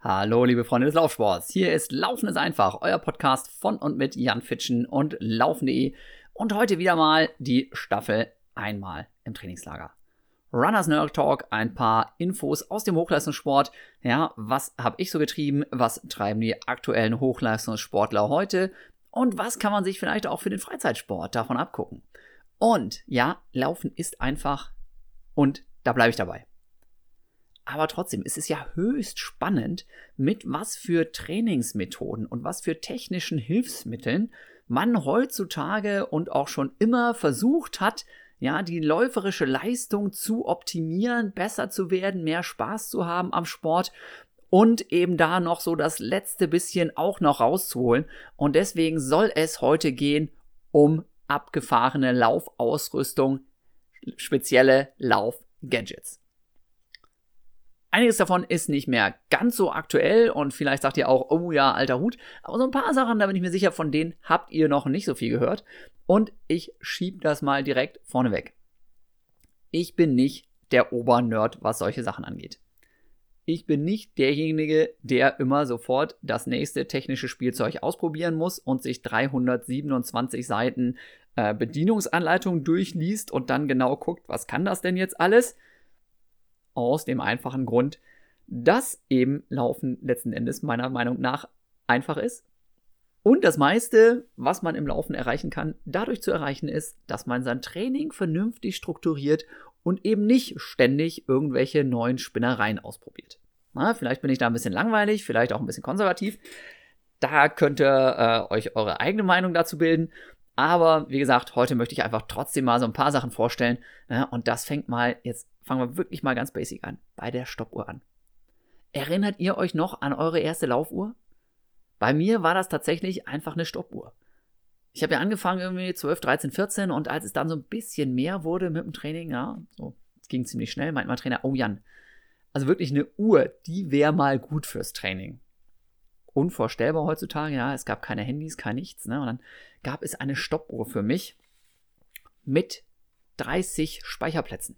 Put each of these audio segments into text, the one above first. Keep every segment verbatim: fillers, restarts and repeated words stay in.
Hallo, liebe Freunde des Laufsports. Hier ist Laufen ist einfach, euer Podcast von und mit Jan Fitschen und laufen punkt de. Und heute wieder mal die Staffel einmal im Trainingslager. Runners Nerd Talk, ein paar Infos aus dem Hochleistungssport. Ja, was habe ich so getrieben? Was treiben die aktuellen Hochleistungssportler heute? Und was kann man sich vielleicht auch für den Freizeitsport davon abgucken? Und ja, Laufen ist einfach und da bleibe ich dabei. Aber trotzdem, es ist ja höchst spannend, mit was für Trainingsmethoden und was für technischen Hilfsmitteln man heutzutage und auch schon immer versucht hat, ja, die läuferische Leistung zu optimieren, besser zu werden, mehr Spaß zu haben am Sport und eben da noch so das letzte bisschen auch noch rauszuholen. Und deswegen soll es heute gehen um abgefahrene Laufausrüstung, spezielle Laufgadgets. Einiges davon ist nicht mehr ganz so aktuell und vielleicht sagt ihr auch, oh ja, alter Hut. Aber so ein paar Sachen, da bin ich mir sicher, von denen habt ihr noch nicht so viel gehört. Und ich schiebe das mal direkt vorneweg. Ich bin nicht der Obernerd, was solche Sachen angeht. Ich bin nicht derjenige, der immer sofort das nächste technische Spielzeug ausprobieren muss und sich dreihundertsiebenundzwanzig Seiten äh, Bedienungsanleitung durchliest und dann genau guckt, was kann das denn jetzt alles? Aus dem einfachen Grund, dass eben Laufen letzten Endes meiner Meinung nach einfach ist. Und das meiste, was man im Laufen erreichen kann, dadurch zu erreichen ist, dass man sein Training vernünftig strukturiert und eben nicht ständig irgendwelche neuen Spinnereien ausprobiert. Na, vielleicht bin ich da ein bisschen langweilig, vielleicht auch ein bisschen konservativ. Da könnt ihr äh, euch eure eigene Meinung dazu bilden. Aber wie gesagt, heute möchte ich einfach trotzdem mal so ein paar Sachen vorstellen. Ja, und das fängt mal, jetzt fangen wir wirklich mal ganz basic an, bei der Stoppuhr an. Erinnert ihr euch noch an eure erste Laufuhr? Bei mir war das tatsächlich einfach eine Stoppuhr. Ich habe ja angefangen irgendwie zwölf, dreizehn, vierzehn und als es dann so ein bisschen mehr wurde mit dem Training, ja, so, es ging ziemlich schnell, meint mein Trainer, oh Jan, also wirklich eine Uhr, die wäre mal gut fürs Training. Unvorstellbar heutzutage, ja, es gab keine Handys, kein nichts, ne, und dann gab es eine Stoppuhr für mich mit dreißig Speicherplätzen.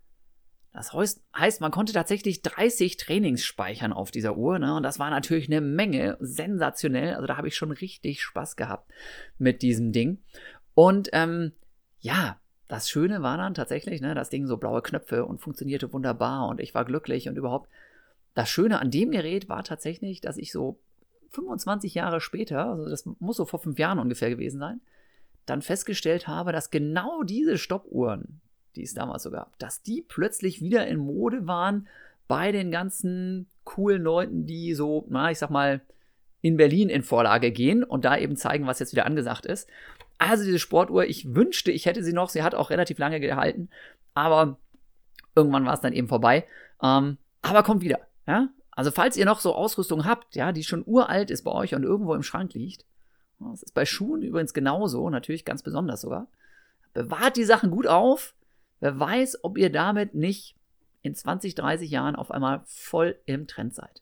Das heißt, man konnte tatsächlich dreißig Trainings speichern auf dieser Uhr, ne? Und das war natürlich eine Menge, sensationell. Also da habe ich schon richtig Spaß gehabt mit diesem Ding. Und ähm, ja, das Schöne war dann tatsächlich, ne, das Ding so blaue Knöpfe und funktionierte wunderbar und ich war glücklich und überhaupt. Das Schöne an dem Gerät war tatsächlich, dass ich so fünfundzwanzig Jahre später, also das muss so vor fünf Jahren ungefähr gewesen sein, dann festgestellt habe, dass genau diese Stoppuhren, die es damals so gab, dass die plötzlich wieder in Mode waren bei den ganzen coolen Leuten, die so, na, ich sag mal, in Berlin in Vorlage gehen und da eben zeigen, was jetzt wieder angesagt ist. Also diese Sportuhr, ich wünschte, ich hätte sie noch, sie hat auch relativ lange gehalten, aber irgendwann war es dann eben vorbei. Ähm, aber kommt wieder, ja? Also falls ihr noch so Ausrüstung habt, ja, die schon uralt ist bei euch und irgendwo im Schrank liegt, das ist bei Schuhen übrigens genauso, natürlich ganz besonders sogar, bewahrt die Sachen gut auf. Wer weiß, ob ihr damit nicht in zwanzig, dreißig Jahren auf einmal voll im Trend seid.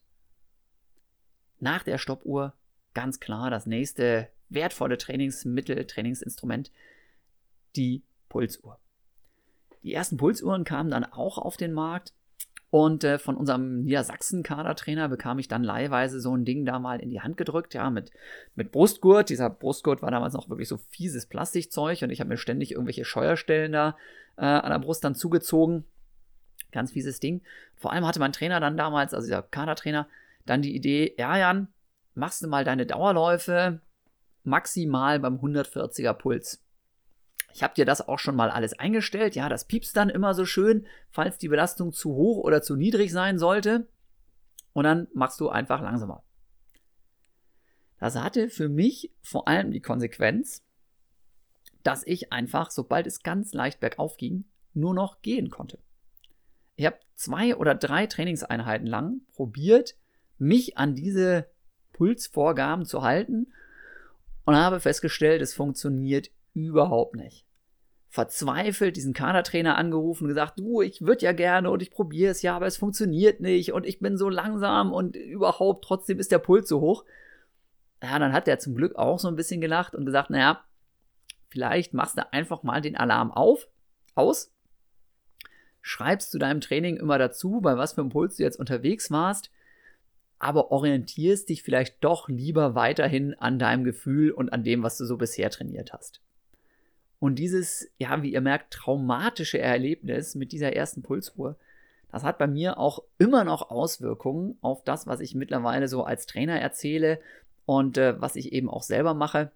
Nach der Stoppuhr ganz klar das nächste wertvolle Trainingsmittel, Trainingsinstrument, die Pulsuhr. Die ersten Pulsuhren kamen dann auch auf den Markt und äh, von unserem Niedersachsen-Kadertrainer bekam ich dann leihweise so ein Ding da mal in die Hand gedrückt, ja, mit, mit Brustgurt. Dieser Brustgurt war damals noch wirklich so fieses Plastikzeug und ich habe mir ständig irgendwelche Scheuerstellen da äh, an der Brust dann zugezogen. Ganz fieses Ding. Vor allem hatte mein Trainer dann damals, also dieser Kadertrainer, dann die Idee, ja Jan, machst du mal deine Dauerläufe maximal beim hundertvierziger Puls. Ich habe dir das auch schon mal alles eingestellt. Ja, das piepst dann immer so schön, falls die Belastung zu hoch oder zu niedrig sein sollte. Und dann machst du einfach langsamer. Das hatte für mich vor allem die Konsequenz, dass ich einfach, sobald es ganz leicht bergauf ging, nur noch gehen konnte. Ich habe zwei oder drei Trainingseinheiten lang probiert, mich an diese Pulsvorgaben zu halten und habe festgestellt, es funktioniert überhaupt nicht. Verzweifelt diesen Kadertrainer angerufen und gesagt, du, ich würde ja gerne und ich probiere es ja, aber es funktioniert nicht und ich bin so langsam und überhaupt, trotzdem ist der Puls so hoch. Ja, dann hat der zum Glück auch so ein bisschen gelacht und gesagt, naja, vielleicht machst du einfach mal den Alarm auf, aus, schreibst zu deinem Training immer dazu, bei was für einem Puls du jetzt unterwegs warst, aber orientierst dich vielleicht doch lieber weiterhin an deinem Gefühl und an dem, was du so bisher trainiert hast. Und dieses, ja, wie ihr merkt, traumatische Erlebnis mit dieser ersten Pulsuhr, das hat bei mir auch immer noch Auswirkungen auf das, was ich mittlerweile so als Trainer erzähle und äh, was ich eben auch selber mache.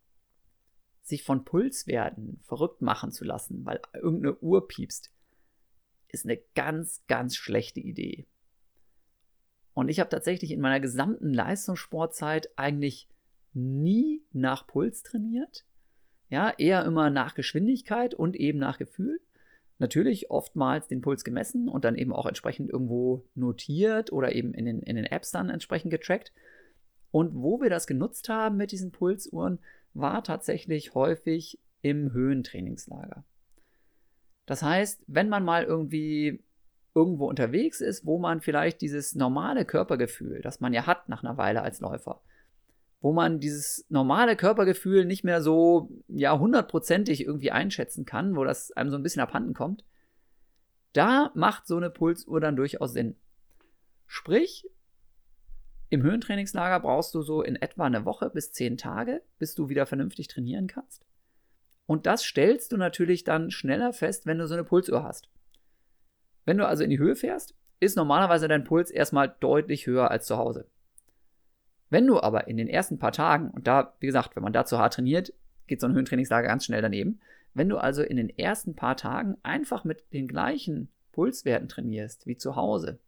Sich von Pulswerten verrückt machen zu lassen, weil irgendeine Uhr piepst, ist eine ganz, ganz schlechte Idee. Und ich habe tatsächlich in meiner gesamten Leistungssportzeit eigentlich nie nach Puls trainiert. Ja, eher immer nach Geschwindigkeit und eben nach Gefühl. Natürlich oftmals den Puls gemessen und dann eben auch entsprechend irgendwo notiert oder eben in den, in den Apps dann entsprechend getrackt. Und wo wir das genutzt haben mit diesen Pulsuhren, war tatsächlich häufig im Höhentrainingslager. Das heißt, wenn man mal irgendwie irgendwo unterwegs ist, wo man vielleicht dieses normale Körpergefühl, das man ja hat nach einer Weile als Läufer, wo man dieses normale Körpergefühl nicht mehr so ja hundertprozentig irgendwie einschätzen kann, wo das einem so ein bisschen abhanden kommt, da macht so eine Pulsuhr dann durchaus Sinn. Sprich, im Höhentrainingslager brauchst du so in etwa eine Woche bis zehn Tage, bis du wieder vernünftig trainieren kannst. Und das stellst du natürlich dann schneller fest, wenn du so eine Pulsuhr hast. Wenn du also in die Höhe fährst, ist normalerweise dein Puls erstmal deutlich höher als zu Hause. Wenn du aber in den ersten paar Tagen, und da, wie gesagt, wenn man da zu hart trainiert, geht so ein Höhentrainingslager ganz schnell daneben. Wenn du also in den ersten paar Tagen einfach mit den gleichen Pulswerten trainierst wie zu Hause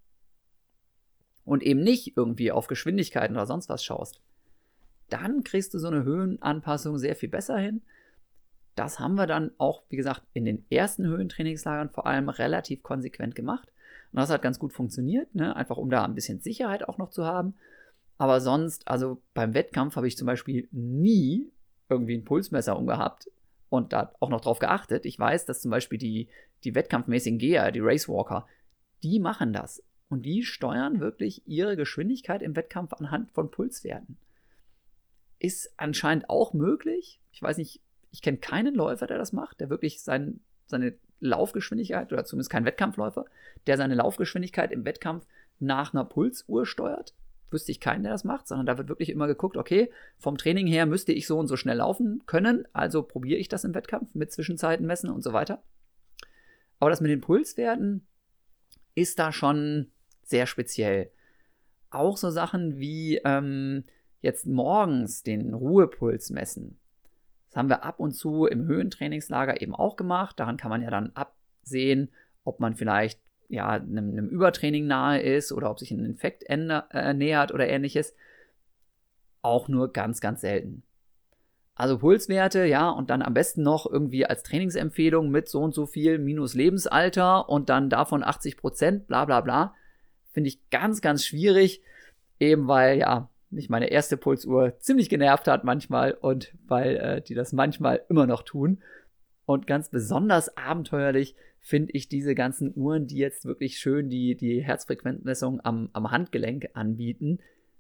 und eben nicht irgendwie auf Geschwindigkeiten oder sonst was schaust, dann kriegst du so eine Höhenanpassung sehr viel besser hin. Das haben wir dann auch, wie gesagt, in den ersten Höhentrainingslagern vor allem relativ konsequent gemacht. Und das hat ganz gut funktioniert, ne? Einfach um da ein bisschen Sicherheit auch noch zu haben. Aber sonst, also beim Wettkampf habe ich zum Beispiel nie irgendwie ein Pulsmesser umgehabt und da auch noch drauf geachtet. Ich weiß, dass zum Beispiel die, die wettkampfmäßigen Geher, die Racewalker, die machen das. Und die steuern wirklich ihre Geschwindigkeit im Wettkampf anhand von Pulswerten. Ist anscheinend auch möglich. Ich weiß nicht, ich kenne keinen Läufer, der das macht, der wirklich sein, seine Laufgeschwindigkeit, oder zumindest kein Wettkampfläufer, der seine Laufgeschwindigkeit im Wettkampf nach einer Pulsuhr steuert. Wüsste ich keinen, der das macht, sondern da wird wirklich immer geguckt, okay, vom Training her müsste ich so und so schnell laufen können, also probiere ich das im Wettkampf mit Zwischenzeiten messen und so weiter. Aber das mit den Pulswerten ist da schon sehr speziell. Auch so Sachen wie ähm, jetzt morgens den Ruhepuls messen. Das haben wir ab und zu im Höhentrainingslager eben auch gemacht. Daran kann man ja dann absehen, ob man vielleicht ja, einem, einem Übertraining nahe ist oder ob sich ein Infekt änder, äh, nähert oder ähnliches. Auch nur ganz, ganz selten. Also Pulswerte, ja, und dann am besten noch irgendwie als Trainingsempfehlung mit so und so viel minus Lebensalter und dann davon achtzig Prozent, bla bla bla. Finde ich ganz, ganz schwierig, eben weil, ja, mich meine erste Pulsuhr ziemlich genervt hat manchmal und weil äh, die das manchmal immer noch tun. Und ganz besonders abenteuerlich finde ich diese ganzen Uhren, die jetzt wirklich schön die, die Herzfrequenzmessung am, am Handgelenk anbieten.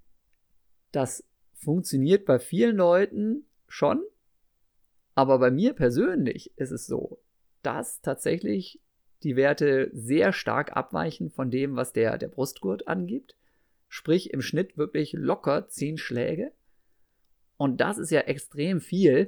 Das funktioniert bei vielen Leuten schon, aber bei mir persönlich ist es so, dass tatsächlich die Werte sehr stark abweichen von dem, was der, der Brustgurt angibt. Sprich im Schnitt wirklich locker zehn Schläge. Und das ist ja extrem viel.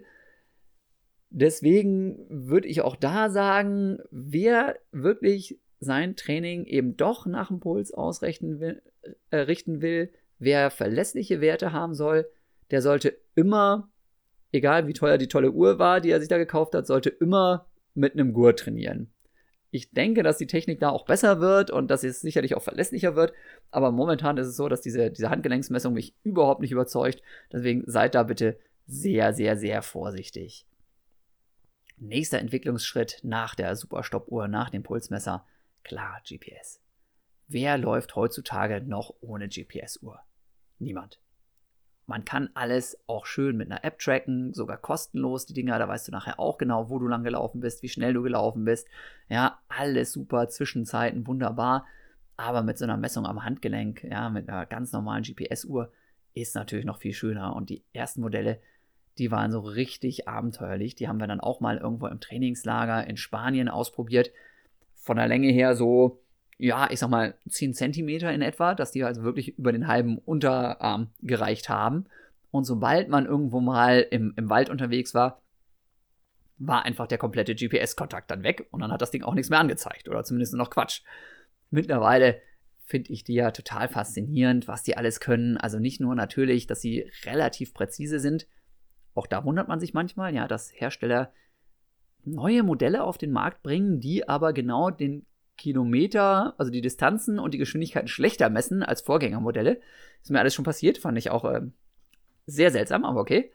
Deswegen würde ich auch da sagen, wer wirklich sein Training eben doch nach dem Puls ausrichten will, äh, richten will, wer verlässliche Werte haben soll, der sollte immer, egal wie teuer die tolle Uhr war, die er sich da gekauft hat, sollte immer mit einem Gurt trainieren. Ich denke, dass die Technik da auch besser wird und dass es sicherlich auch verlässlicher wird, aber momentan ist es so, dass diese, diese Handgelenksmessung mich überhaupt nicht überzeugt. Deswegen seid da bitte sehr, sehr, sehr vorsichtig. Nächster Entwicklungsschritt nach der Superstoppuhr, nach dem Pulsmesser, klar, G P S. Wer läuft heutzutage noch ohne G P S-Uhr? Niemand. Man kann alles auch schön mit einer App tracken, sogar kostenlos die Dinger, da weißt du nachher auch genau, wo du lang gelaufen bist, wie schnell du gelaufen bist. Ja, alles super, Zwischenzeiten wunderbar, aber mit so einer Messung am Handgelenk, ja, mit einer ganz normalen G P S-Uhr ist natürlich noch viel schöner und die ersten Modelle, die waren so richtig abenteuerlich, die haben wir dann auch mal irgendwo im Trainingslager in Spanien ausprobiert. Von der Länge her so, ja, ich sag mal, zehn Zentimeter in etwa, dass die also wirklich über den halben Unterarm gereicht haben. Und sobald man irgendwo mal im, im Wald unterwegs war, war einfach der komplette G P S-Kontakt dann weg und dann hat das Ding auch nichts mehr angezeigt oder zumindest nur noch Quatsch. Mittlerweile finde ich die ja total faszinierend, was die alles können. Also nicht nur natürlich, dass sie relativ präzise sind, auch da wundert man sich manchmal, ja, dass Hersteller neue Modelle auf den Markt bringen, die aber genau den Kilometer, also die Distanzen und die Geschwindigkeiten schlechter messen als Vorgängermodelle. Ist mir alles schon passiert, fand ich auch äh, sehr seltsam, aber okay.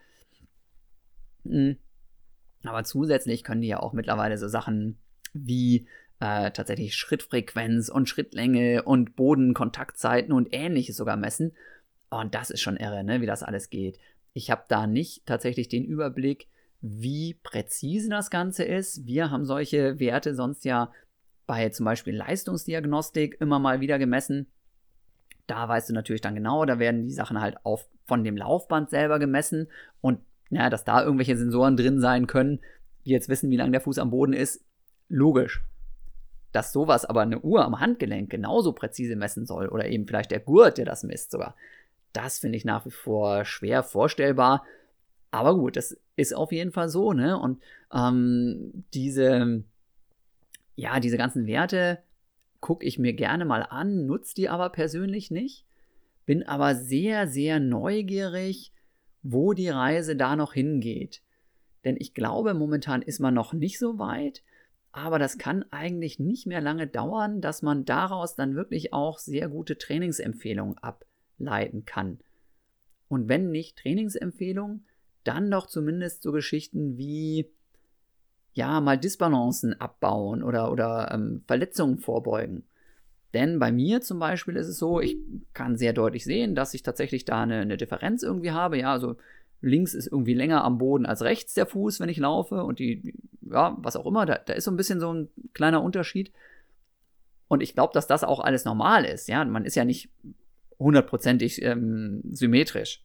Mhm. Aber zusätzlich können die ja auch mittlerweile so Sachen wie äh, tatsächlich Schrittfrequenz und Schrittlänge und Bodenkontaktzeiten und ähnliches sogar messen. Und das ist schon irre, ne, wie das alles geht. Ich habe da nicht tatsächlich den Überblick, wie präzise das Ganze ist. Wir haben solche Werte sonst ja bei zum Beispiel Leistungsdiagnostik immer mal wieder gemessen. Da weißt du natürlich dann genau, da werden die Sachen halt auf, von dem Laufband selber gemessen und ja, dass da irgendwelche Sensoren drin sein können, die jetzt wissen, wie lang der Fuß am Boden ist, logisch. Dass sowas aber eine Uhr am Handgelenk genauso präzise messen soll oder eben vielleicht der Gurt, der das misst sogar, das finde ich nach wie vor schwer vorstellbar. Aber gut, das ist auf jeden Fall so, ne? Und ähm, diese Ja, diese ganzen Werte gucke ich mir gerne mal an, nutze die aber persönlich nicht, bin aber sehr, sehr neugierig, wo die Reise da noch hingeht. Denn ich glaube, momentan ist man noch nicht so weit, aber das kann eigentlich nicht mehr lange dauern, dass man daraus dann wirklich auch sehr gute Trainingsempfehlungen ableiten kann. Und wenn nicht Trainingsempfehlungen, dann doch zumindest so Geschichten wie ja, mal Disbalancen abbauen oder, oder ähm, Verletzungen vorbeugen. Denn bei mir zum Beispiel ist es so, ich kann sehr deutlich sehen, dass ich tatsächlich da eine, eine Differenz irgendwie habe. Ja, also links ist irgendwie länger am Boden als rechts der Fuß, wenn ich laufe und die, ja, was auch immer, da, da ist so ein bisschen so ein kleiner Unterschied. Und ich glaube, dass das auch alles normal ist. Ja, man ist ja nicht hundertprozentig ähm, symmetrisch.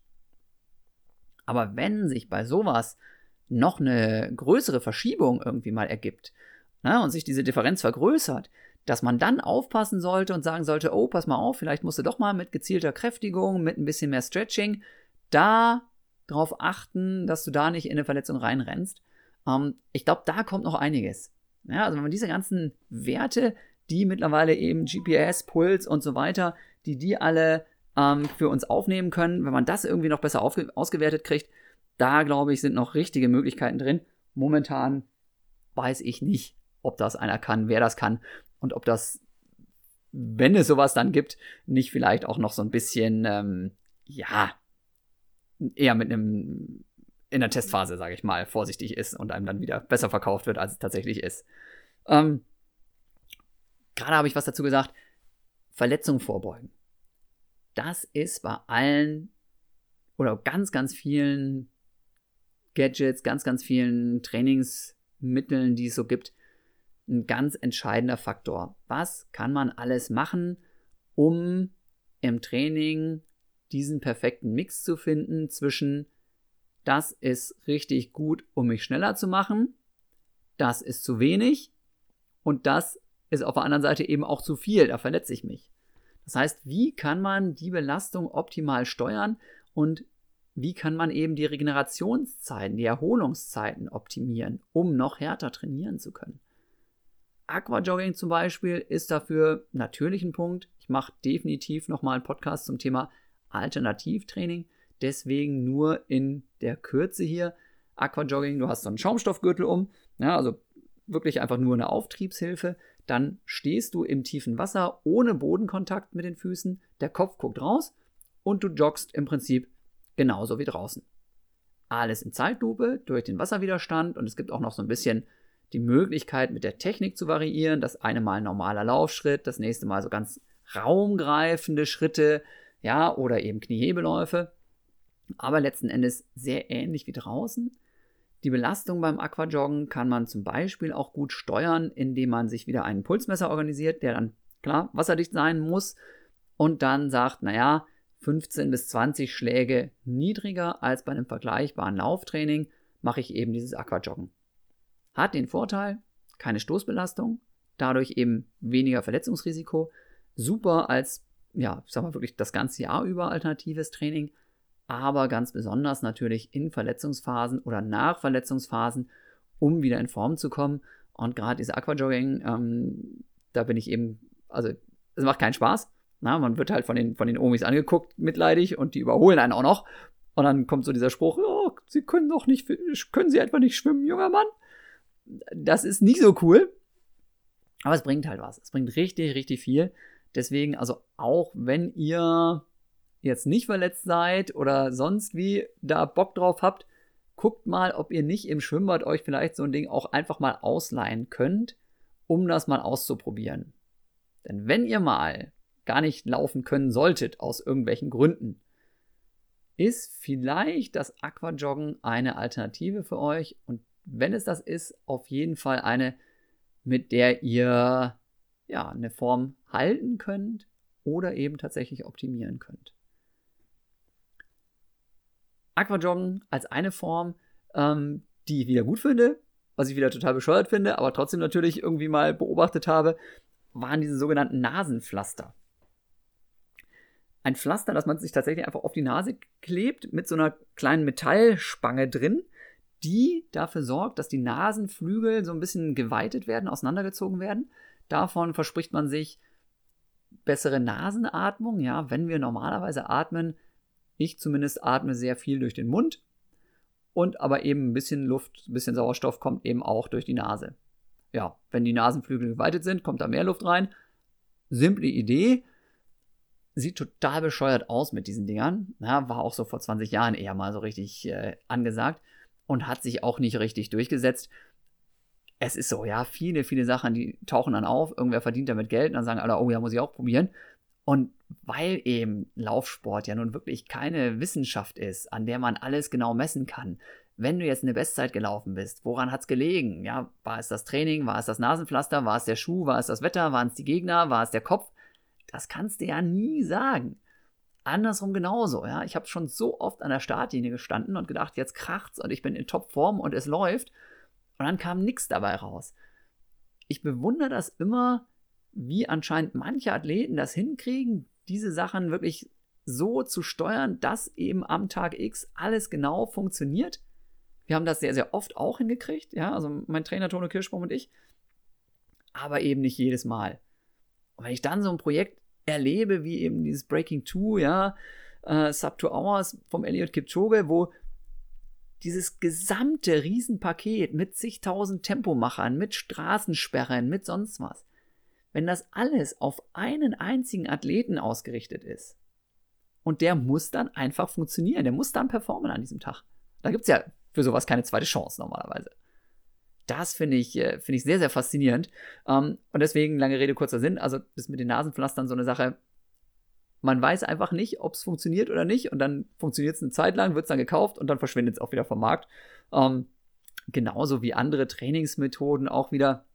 Aber wenn sich bei sowas noch eine größere Verschiebung irgendwie mal ergibt, ne, und sich diese Differenz vergrößert, dass man dann aufpassen sollte und sagen sollte, oh, pass mal auf, vielleicht musst du doch mal mit gezielter Kräftigung, mit ein bisschen mehr Stretching, da drauf achten, dass du da nicht in eine Verletzung reinrennst. Ähm, ich glaube, da kommt noch einiges. Ja, also wenn man diese ganzen Werte, die mittlerweile eben G P S, Puls und so weiter, die die alle ähm, für uns aufnehmen können, wenn man das irgendwie noch besser aufge- ausgewertet kriegt, da, glaube ich, sind noch richtige Möglichkeiten drin. Momentan weiß ich nicht, ob das einer kann, wer das kann und ob das, wenn es sowas dann gibt, nicht vielleicht auch noch so ein bisschen, ähm, ja, eher mit einem, in der Testphase, sage ich mal, vorsichtig ist und einem dann wieder besser verkauft wird, als es tatsächlich ist. Ähm, gerade habe ich was dazu gesagt, Verletzungen vorbeugen. Das ist bei allen oder ganz, ganz vielen Gadgets, ganz, ganz vielen Trainingsmitteln, die es so gibt, ein ganz entscheidender Faktor. Was kann man alles machen, um im Training diesen perfekten Mix zu finden zwischen das ist richtig gut, um mich schneller zu machen, das ist zu wenig und das ist auf der anderen Seite eben auch zu viel, da verletze ich mich. Das heißt, wie kann man die Belastung optimal steuern und wie kann man eben die Regenerationszeiten, die Erholungszeiten optimieren, um noch härter trainieren zu können? Aquajogging zum Beispiel ist dafür natürlich ein Punkt. Ich mache definitiv nochmal einen Podcast zum Thema Alternativtraining. Deswegen nur in der Kürze hier. Aquajogging, du hast so einen Schaumstoffgürtel um, ja, also wirklich einfach nur eine Auftriebshilfe. Dann stehst du im tiefen Wasser ohne Bodenkontakt mit den Füßen. Der Kopf guckt raus und du joggst im Prinzip genauso wie draußen. Alles in Zeitlupe durch den Wasserwiderstand und es gibt auch noch so ein bisschen die Möglichkeit, mit der Technik zu variieren. Das eine Mal ein normaler Laufschritt, das nächste Mal so ganz raumgreifende Schritte, ja, oder eben Kniehebeläufe. Aber letzten Endes sehr ähnlich wie draußen. Die Belastung beim Aquajoggen kann man zum Beispiel auch gut steuern, indem man sich wieder einen Pulsmesser organisiert, der dann, klar, wasserdicht sein muss und dann sagt, naja, fünfzehn bis zwanzig Schläge niedriger als bei einem vergleichbaren Lauftraining mache ich eben dieses Aquajoggen. Hat den Vorteil, keine Stoßbelastung, dadurch eben weniger Verletzungsrisiko. Super als, ja, ich sag mal wirklich das ganze Jahr über alternatives Training, aber ganz besonders natürlich in Verletzungsphasen oder nach Verletzungsphasen, um wieder in Form zu kommen. Und gerade diese Aquajogging, ähm, da bin ich eben, also es macht keinen Spaß. Na, man wird halt von den, von den Omis angeguckt, mitleidig, und die überholen einen auch noch. Und dann kommt so dieser Spruch, oh, Sie können doch nicht, können Sie etwa nicht schwimmen, junger Mann? Das ist nicht so cool, aber es bringt halt was. Es bringt richtig, richtig viel. Deswegen, also auch wenn ihr jetzt nicht verletzt seid oder sonst wie da Bock drauf habt, guckt mal, ob ihr nicht im Schwimmbad euch vielleicht so ein Ding auch einfach mal ausleihen könnt, um das mal auszuprobieren. Denn wenn ihr mal gar nicht laufen können solltet, aus irgendwelchen Gründen, ist vielleicht das Aquajoggen eine Alternative für euch. Und wenn es das ist, auf jeden Fall eine, mit der ihr ja eine Form halten könnt oder eben tatsächlich optimieren könnt. Aquajoggen als eine Form, ähm, die ich wieder gut finde, was ich wieder total bescheuert finde, aber trotzdem natürlich irgendwie mal beobachtet habe, waren diese sogenannten Nasenpflaster. Ein Pflaster, das man sich tatsächlich einfach auf die Nase klebt, mit so einer kleinen Metallspange drin, die dafür sorgt, dass die Nasenflügel so ein bisschen geweitet werden, auseinandergezogen werden. Davon verspricht man sich bessere Nasenatmung. Ja, wenn wir normalerweise atmen, ich zumindest atme sehr viel durch den Mund, und aber eben ein bisschen Luft, ein bisschen Sauerstoff kommt eben auch durch die Nase. Ja, wenn die Nasenflügel geweitet sind, kommt da mehr Luft rein. Simple Idee. Sieht total bescheuert aus mit diesen Dingern. Ja, war auch so vor zwanzig Jahren eher mal so richtig äh, angesagt und hat sich auch nicht richtig durchgesetzt. Es ist so, ja, viele, viele Sachen, die tauchen dann auf. Irgendwer verdient damit Geld und dann sagen alle, oh ja, muss ich auch probieren. Und weil eben Laufsport ja nun wirklich keine Wissenschaft ist, an der man alles genau messen kann, wenn du jetzt eine Bestzeit gelaufen bist, woran hat es gelegen? Ja, war es das Training, war es das Nasenpflaster, war es der Schuh, war es das Wetter, waren es die Gegner, war es der Kopf? Das kannst du ja nie sagen. Andersrum genauso, ja. Ich habe schon so oft an der Startlinie gestanden und gedacht, jetzt kracht's und ich bin in Topform und es läuft. Und dann kam nichts dabei raus. Ich bewundere das immer, wie anscheinend manche Athleten das hinkriegen, diese Sachen wirklich so zu steuern, dass eben am Tag X alles genau funktioniert. Wir haben das sehr, sehr oft auch hingekriegt, ja, also mein Trainer Tone Kirschbaum und ich, aber eben nicht jedes Mal. Und wenn ich dann so ein Projekt erlebe, wie eben dieses Breaking Two, ja, äh, Sub Two Hours vom Eliud Kipchoge, wo dieses gesamte Riesenpaket mit zigtausend Tempomachern, mit Straßensperren, mit sonst was, wenn das alles auf einen einzigen Athleten ausgerichtet ist und der muss dann einfach funktionieren, der muss dann performen an diesem Tag. Da gibt es ja für sowas keine zweite Chance normalerweise. Das finde ich, äh, finde ich sehr, sehr faszinierend. Ähm, und deswegen, lange Rede, kurzer Sinn, also das mit den Nasenpflastern so eine Sache, man weiß einfach nicht, ob es funktioniert oder nicht, und dann funktioniert es eine Zeit lang, wird es dann gekauft und dann verschwindet es auch wieder vom Markt. Ähm, genauso wie andere Trainingsmethoden auch wieder.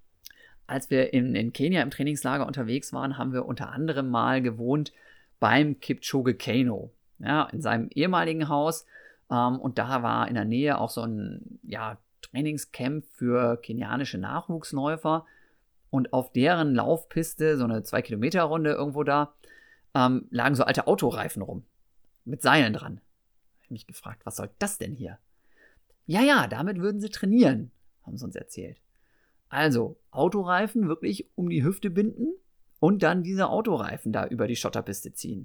Als wir in, in Kenia im Trainingslager unterwegs waren, haben wir unter anderem mal gewohnt beim Kipchoge Keino, ja, in seinem ehemaligen Haus. Ähm, und da war in der Nähe auch so ein, ja, Trainingscamp für kenianische Nachwuchsläufer, und auf deren Laufpiste, so eine zwei Kilometer Runde irgendwo da, ähm, lagen so alte Autoreifen rum, mit Seilen dran. Ich habe mich gefragt, was soll das denn hier? Ja, ja, damit würden sie trainieren, haben sie uns erzählt. Also Autoreifen wirklich um die Hüfte binden und dann diese Autoreifen da über die Schotterpiste ziehen.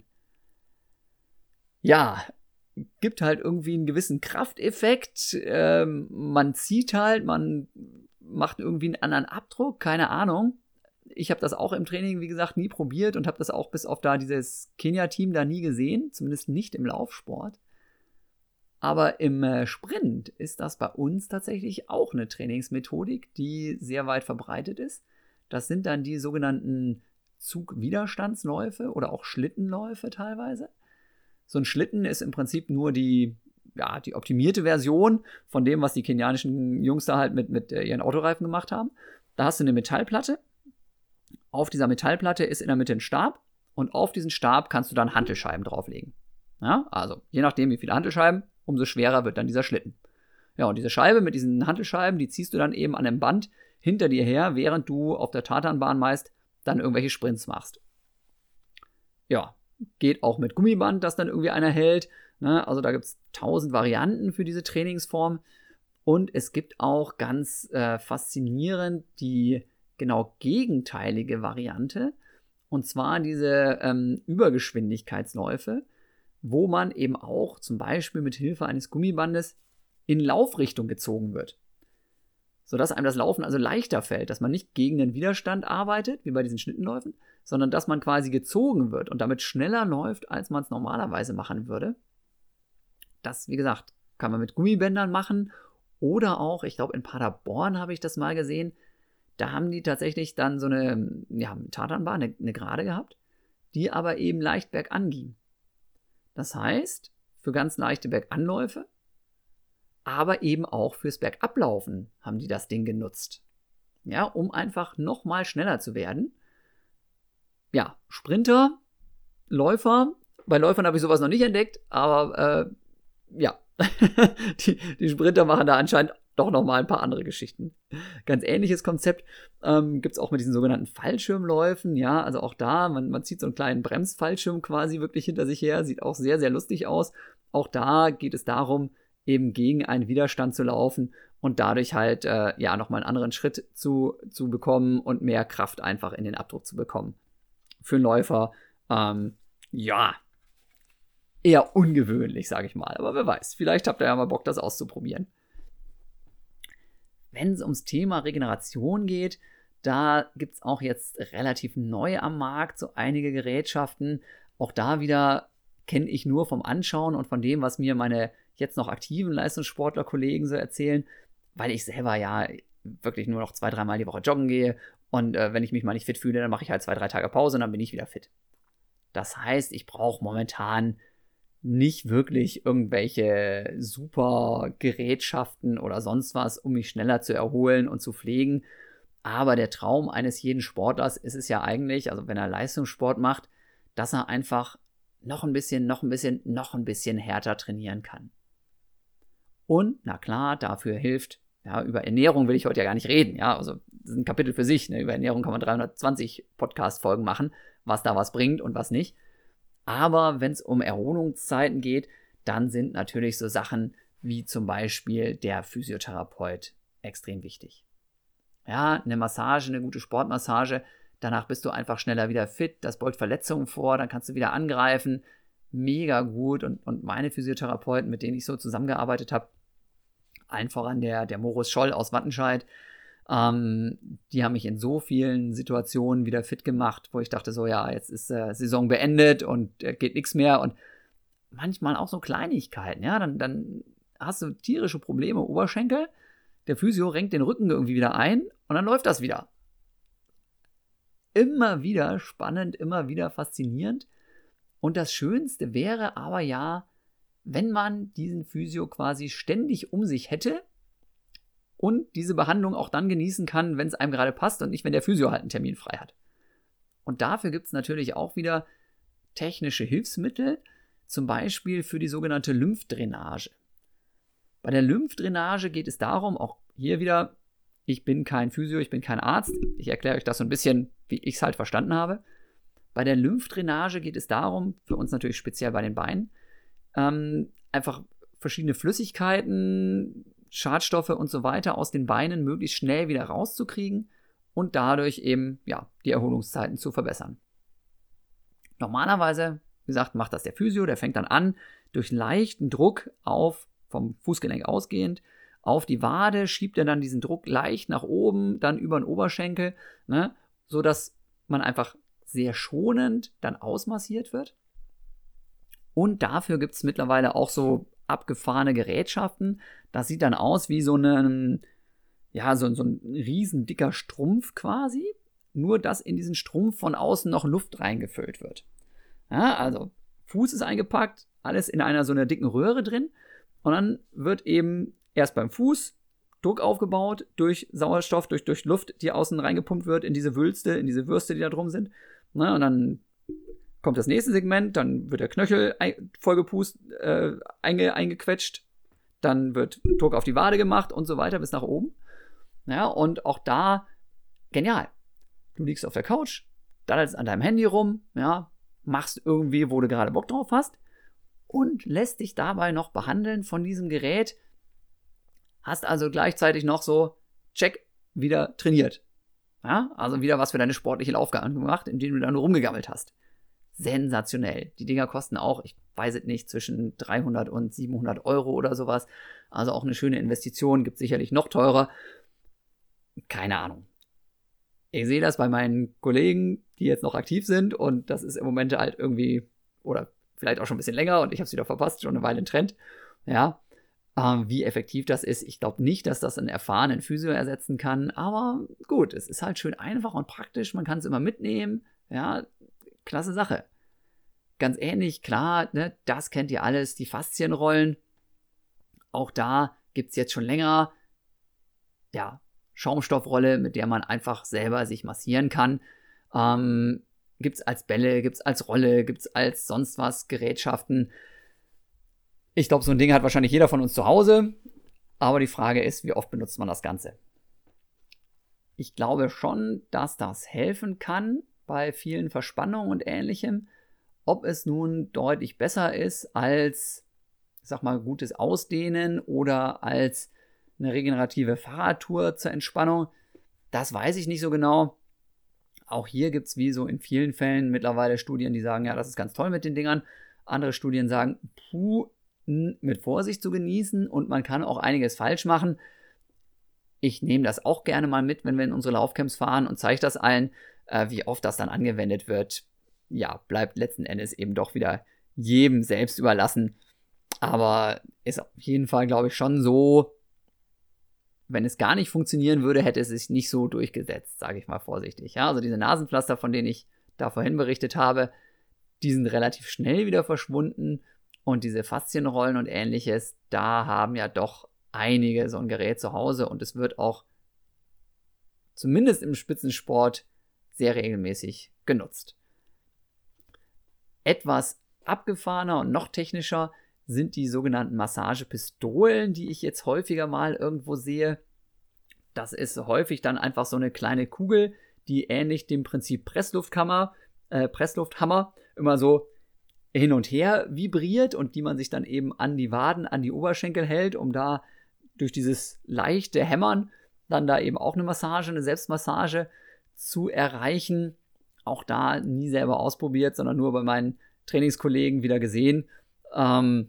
Ja, gibt halt irgendwie einen gewissen Krafteffekt. Ähm, man zieht halt, man macht irgendwie einen anderen Abdruck, keine Ahnung. Ich habe das auch im Training, wie gesagt, nie probiert und habe das auch bis auf da dieses Kenia-Team da nie gesehen, zumindest nicht im Laufsport. Aber im äh, Sprint ist das bei uns tatsächlich auch eine Trainingsmethodik, die sehr weit verbreitet ist. Das sind dann die sogenannten Zugwiderstandsläufe oder auch Schlittenläufe teilweise. So ein Schlitten ist im Prinzip nur die, ja, die optimierte Version von dem, was die kenianischen Jungs da halt mit, mit ihren Autoreifen gemacht haben. Da hast du eine Metallplatte. Auf dieser Metallplatte ist in der Mitte ein Stab und auf diesen Stab kannst du dann Hantelscheiben drauflegen. Ja, also je nachdem, wie viele Hantelscheiben, umso schwerer wird dann dieser Schlitten. Ja, und diese Scheibe mit diesen Hantelscheiben, die ziehst du dann eben an einem Band hinter dir her, während du auf der Tatanbahn meist dann irgendwelche Sprints machst. Ja, geht auch mit Gummiband, das dann irgendwie einer hält. Ne? Also da gibt es tausend Varianten für diese Trainingsform. Und es gibt auch ganz äh, faszinierend die genau gegenteilige Variante. Und zwar diese ähm, Übergeschwindigkeitsläufe, wo man eben auch zum Beispiel mit Hilfe eines Gummibandes in Laufrichtung gezogen wird. Sodass einem das Laufen also leichter fällt, dass man nicht gegen den Widerstand arbeitet, wie bei diesen Schlittenläufen, sondern dass man quasi gezogen wird und damit schneller läuft, als man es normalerweise machen würde. Das, wie gesagt, kann man mit Gummibändern machen oder auch, ich glaube in Paderborn habe ich das mal gesehen, da haben die tatsächlich dann so eine ja, Tatanbahn, eine, eine Gerade gehabt, die aber eben leicht bergan ging. Das heißt, für ganz leichte Berganläufe, aber eben auch fürs Bergablaufen haben die das Ding genutzt. Ja, um einfach nochmal schneller zu werden. Ja, Sprinter, Läufer, bei Läufern habe ich sowas noch nicht entdeckt, aber äh, ja, die, die Sprinter machen da anscheinend doch nochmal ein paar andere Geschichten. Ganz ähnliches Konzept ähm, gibt es auch mit diesen sogenannten Fallschirmläufen. Ja, also auch da, man, man zieht so einen kleinen Bremsfallschirm quasi wirklich hinter sich her. Sieht auch sehr, sehr lustig aus. Auch da geht es darum, eben gegen einen Widerstand zu laufen und dadurch halt äh, ja nochmal einen anderen Schritt zu, zu bekommen und mehr Kraft einfach in den Abdruck zu bekommen. Für einen Läufer, ähm, ja, eher ungewöhnlich, sage ich mal. Aber wer weiß, vielleicht habt ihr ja mal Bock, das auszuprobieren. Wenn es ums Thema Regeneration geht, da gibt es auch jetzt relativ neu am Markt so einige Gerätschaften. Auch da wieder kenne ich nur vom Anschauen und von dem, was mir meine jetzt noch aktiven Leistungssportler-Kollegen so erzählen, weil ich selber ja wirklich nur noch zwei, dreimal die Woche joggen gehe und äh, wenn ich mich mal nicht fit fühle, dann mache ich halt zwei, drei Tage Pause und dann bin ich wieder fit. Das heißt, ich brauche momentan nicht wirklich irgendwelche super Gerätschaften oder sonst was, um mich schneller zu erholen und zu pflegen. Aber der Traum eines jeden Sportlers ist es ja eigentlich, also wenn er Leistungssport macht, dass er einfach noch ein bisschen, noch ein bisschen, noch ein bisschen härter trainieren kann. Und, na klar, dafür hilft, ja, über Ernährung will ich heute ja gar nicht reden, ja, also das ist ein Kapitel für sich, ne? Über Ernährung kann man dreihundertzwanzig Podcast-Folgen machen, was da was bringt und was nicht. Aber wenn es um Erholungszeiten geht, dann sind natürlich so Sachen wie zum Beispiel der Physiotherapeut extrem wichtig. Ja, eine Massage, eine gute Sportmassage, danach bist du einfach schneller wieder fit, das beugt Verletzungen vor, dann kannst du wieder angreifen. Mega gut. Und, und meine Physiotherapeuten, mit denen ich so zusammengearbeitet habe, allen voran der, der Morus Scholl aus Wattenscheid, ähm, die haben mich in so vielen Situationen wieder fit gemacht, wo ich dachte so, ja, jetzt ist äh, Saison beendet und äh, geht nichts mehr. Und manchmal auch so Kleinigkeiten, ja, dann, dann hast du tierische Probleme, Oberschenkel, der Physio renkt den Rücken irgendwie wieder ein und dann läuft das wieder. Immer wieder spannend, immer wieder faszinierend. Und das Schönste wäre aber ja, wenn man diesen Physio quasi ständig um sich hätte und diese Behandlung auch dann genießen kann, wenn es einem gerade passt und nicht, wenn der Physio halt einen Termin frei hat. Und dafür gibt es natürlich auch wieder technische Hilfsmittel, zum Beispiel für die sogenannte Lymphdrainage. Bei der Lymphdrainage geht es darum, auch hier wieder, ich bin kein Physio, ich bin kein Arzt, ich erkläre euch das so ein bisschen, wie ich es halt verstanden habe. Bei der Lymphdrainage geht es darum, für uns natürlich speziell bei den Beinen, ähm, einfach verschiedene Flüssigkeiten, Schadstoffe und so weiter aus den Beinen möglichst schnell wieder rauszukriegen und dadurch eben ja, die Erholungszeiten zu verbessern. Normalerweise, wie gesagt, macht das der Physio, der fängt dann an, durch leichten Druck auf, vom Fußgelenk ausgehend, auf die Wade, schiebt er dann diesen Druck leicht nach oben, dann über den Oberschenkel, ne, sodass man einfach sehr schonend dann ausmassiert wird. Und dafür gibt es mittlerweile auch so abgefahrene Gerätschaften. Das sieht dann aus wie so ein, ja, so, so ein riesen dicker Strumpf quasi, nur dass in diesen Strumpf von außen noch Luft reingefüllt wird. Ja, also Fuß ist eingepackt, alles in einer so einer dicken Röhre drin und dann wird eben erst beim Fuß Druck aufgebaut durch Sauerstoff, durch, durch Luft, die außen reingepumpt wird in diese Wülste, in diese Würste, die da drum sind. Na, und dann kommt das nächste Segment, dann wird der Knöchel ein, vollgepust, äh, einge, eingequetscht, dann wird Druck auf die Wade gemacht und so weiter bis nach oben. Ja, und auch da, genial. Du liegst auf der Couch, daddelst an deinem Handy rum, ja, machst irgendwie, wo du gerade Bock drauf hast und lässt dich dabei noch behandeln von diesem Gerät. Hast also gleichzeitig noch so, check, wieder trainiert. Ja, also wieder was für deine sportliche Laufbahn gemacht, indem du da nur rumgegammelt hast. Sensationell. Die Dinger kosten auch, ich weiß es nicht, zwischen dreihundert und siebenhundert Euro oder sowas. Also auch eine schöne Investition, gibt sicherlich noch teurer. Keine Ahnung. Ich sehe das bei meinen Kollegen, die jetzt noch aktiv sind und das ist im Moment halt irgendwie, oder vielleicht auch schon ein bisschen länger und ich habe es wieder verpasst, schon eine Weile ein Trend. Ja, ähm, wie effektiv das ist. Ich glaube nicht, dass das einen erfahrenen Physio ersetzen kann, aber gut, es ist halt schön einfach und praktisch, man kann es immer mitnehmen, ja, klasse Sache. Ganz ähnlich, klar, ne, das kennt ihr alles, die Faszienrollen, auch da gibt es jetzt schon länger, ja, Schaumstoffrolle, mit der man einfach selber sich massieren kann, ähm, gibt es als Bälle, gibt es als Rolle, gibt es als sonst was Gerätschaften. Ich glaube, so ein Ding hat wahrscheinlich jeder von uns zu Hause. Aber die Frage ist, wie oft benutzt man das Ganze? Ich glaube schon, dass das helfen kann bei vielen Verspannungen und Ähnlichem. Ob es nun deutlich besser ist als, ich sag mal, gutes Ausdehnen oder als eine regenerative Fahrradtour zur Entspannung, das weiß ich nicht so genau. Auch hier gibt es wie so in vielen Fällen mittlerweile Studien, die sagen, ja, das ist ganz toll mit den Dingern. Andere Studien sagen, puh, mit Vorsicht zu genießen und man kann auch einiges falsch machen. Ich nehme das auch gerne mal mit, wenn wir in unsere Laufcamps fahren und zeige das allen, äh, wie oft das dann angewendet wird. Ja, bleibt letzten Endes eben doch wieder jedem selbst überlassen. Aber ist auf jeden Fall, glaube ich, schon so, wenn es gar nicht funktionieren würde, hätte es sich nicht so durchgesetzt, sage ich mal vorsichtig. Ja, also diese Nasenpflaster, von denen ich da vorhin berichtet habe, die sind relativ schnell wieder verschwunden. Und diese Faszienrollen und Ähnliches, da haben ja doch einige so ein Gerät zu Hause und es wird auch zumindest im Spitzensport sehr regelmäßig genutzt. Etwas abgefahrener und noch technischer sind die sogenannten Massagepistolen, die ich jetzt häufiger mal irgendwo sehe. Das ist häufig dann einfach so eine kleine Kugel, die ähnlich dem Prinzip Presslufthammer, äh, Presslufthammer immer so hin und her vibriert und die man sich dann eben an die Waden, an die Oberschenkel hält, um da durch dieses leichte Hämmern dann da eben auch eine Massage, eine Selbstmassage zu erreichen. Auch da nie selber ausprobiert, sondern nur bei meinen Trainingskollegen wieder gesehen. Ähm,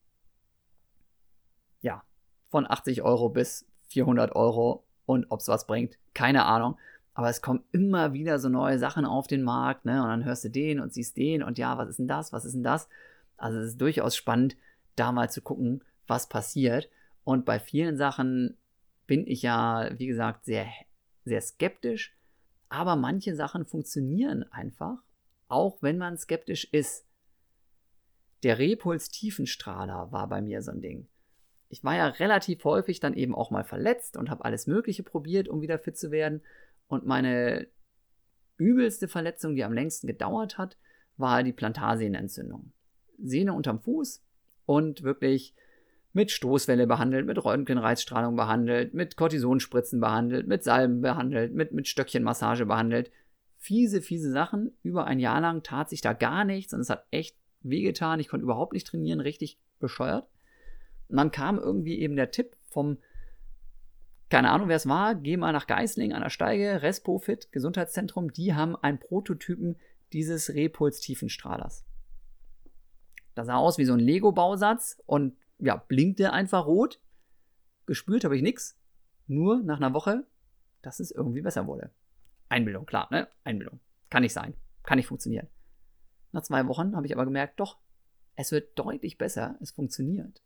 ja, von achtzig Euro bis vierhundert Euro und ob es was bringt, keine Ahnung. Aber es kommen immer wieder so neue Sachen auf den Markt, ne? Und dann hörst du den und siehst den und ja, was ist denn das, was ist denn das? Also es ist durchaus spannend, da mal zu gucken, was passiert. Und bei vielen Sachen bin ich ja, wie gesagt, sehr, sehr skeptisch. Aber manche Sachen funktionieren einfach, auch wenn man skeptisch ist. Der Repuls-Tiefenstrahler war bei mir so ein Ding. Ich war ja relativ häufig dann eben auch mal verletzt und habe alles Mögliche probiert, um wieder fit zu werden. Und meine übelste Verletzung, die am längsten gedauert hat, war die Plantarsehnenentzündung. Sehne unterm Fuß und wirklich mit Stoßwelle behandelt, mit Röntgenreizstrahlung behandelt, mit Kortisonspritzen behandelt, mit Salben behandelt, mit, mit Stöckchenmassage behandelt. Fiese, fiese Sachen. Über ein Jahr lang tat sich da gar nichts und es hat echt wehgetan. Ich konnte überhaupt nicht trainieren, richtig bescheuert. Und dann kam irgendwie eben der Tipp vom, keine Ahnung, wer es war, geh mal nach Geislingen an der Steige, RespoFit, Gesundheitszentrum, die haben einen Prototypen dieses Repuls-Tiefenstrahlers. Das sah aus wie so ein Lego-Bausatz und ja, blinkte einfach rot. Gespürt habe ich nichts, nur nach einer Woche, dass es irgendwie besser wurde. Einbildung, klar, ne? Einbildung. Kann nicht sein, kann nicht funktionieren. Nach zwei Wochen habe ich aber gemerkt, doch, es wird deutlich besser, es funktioniert.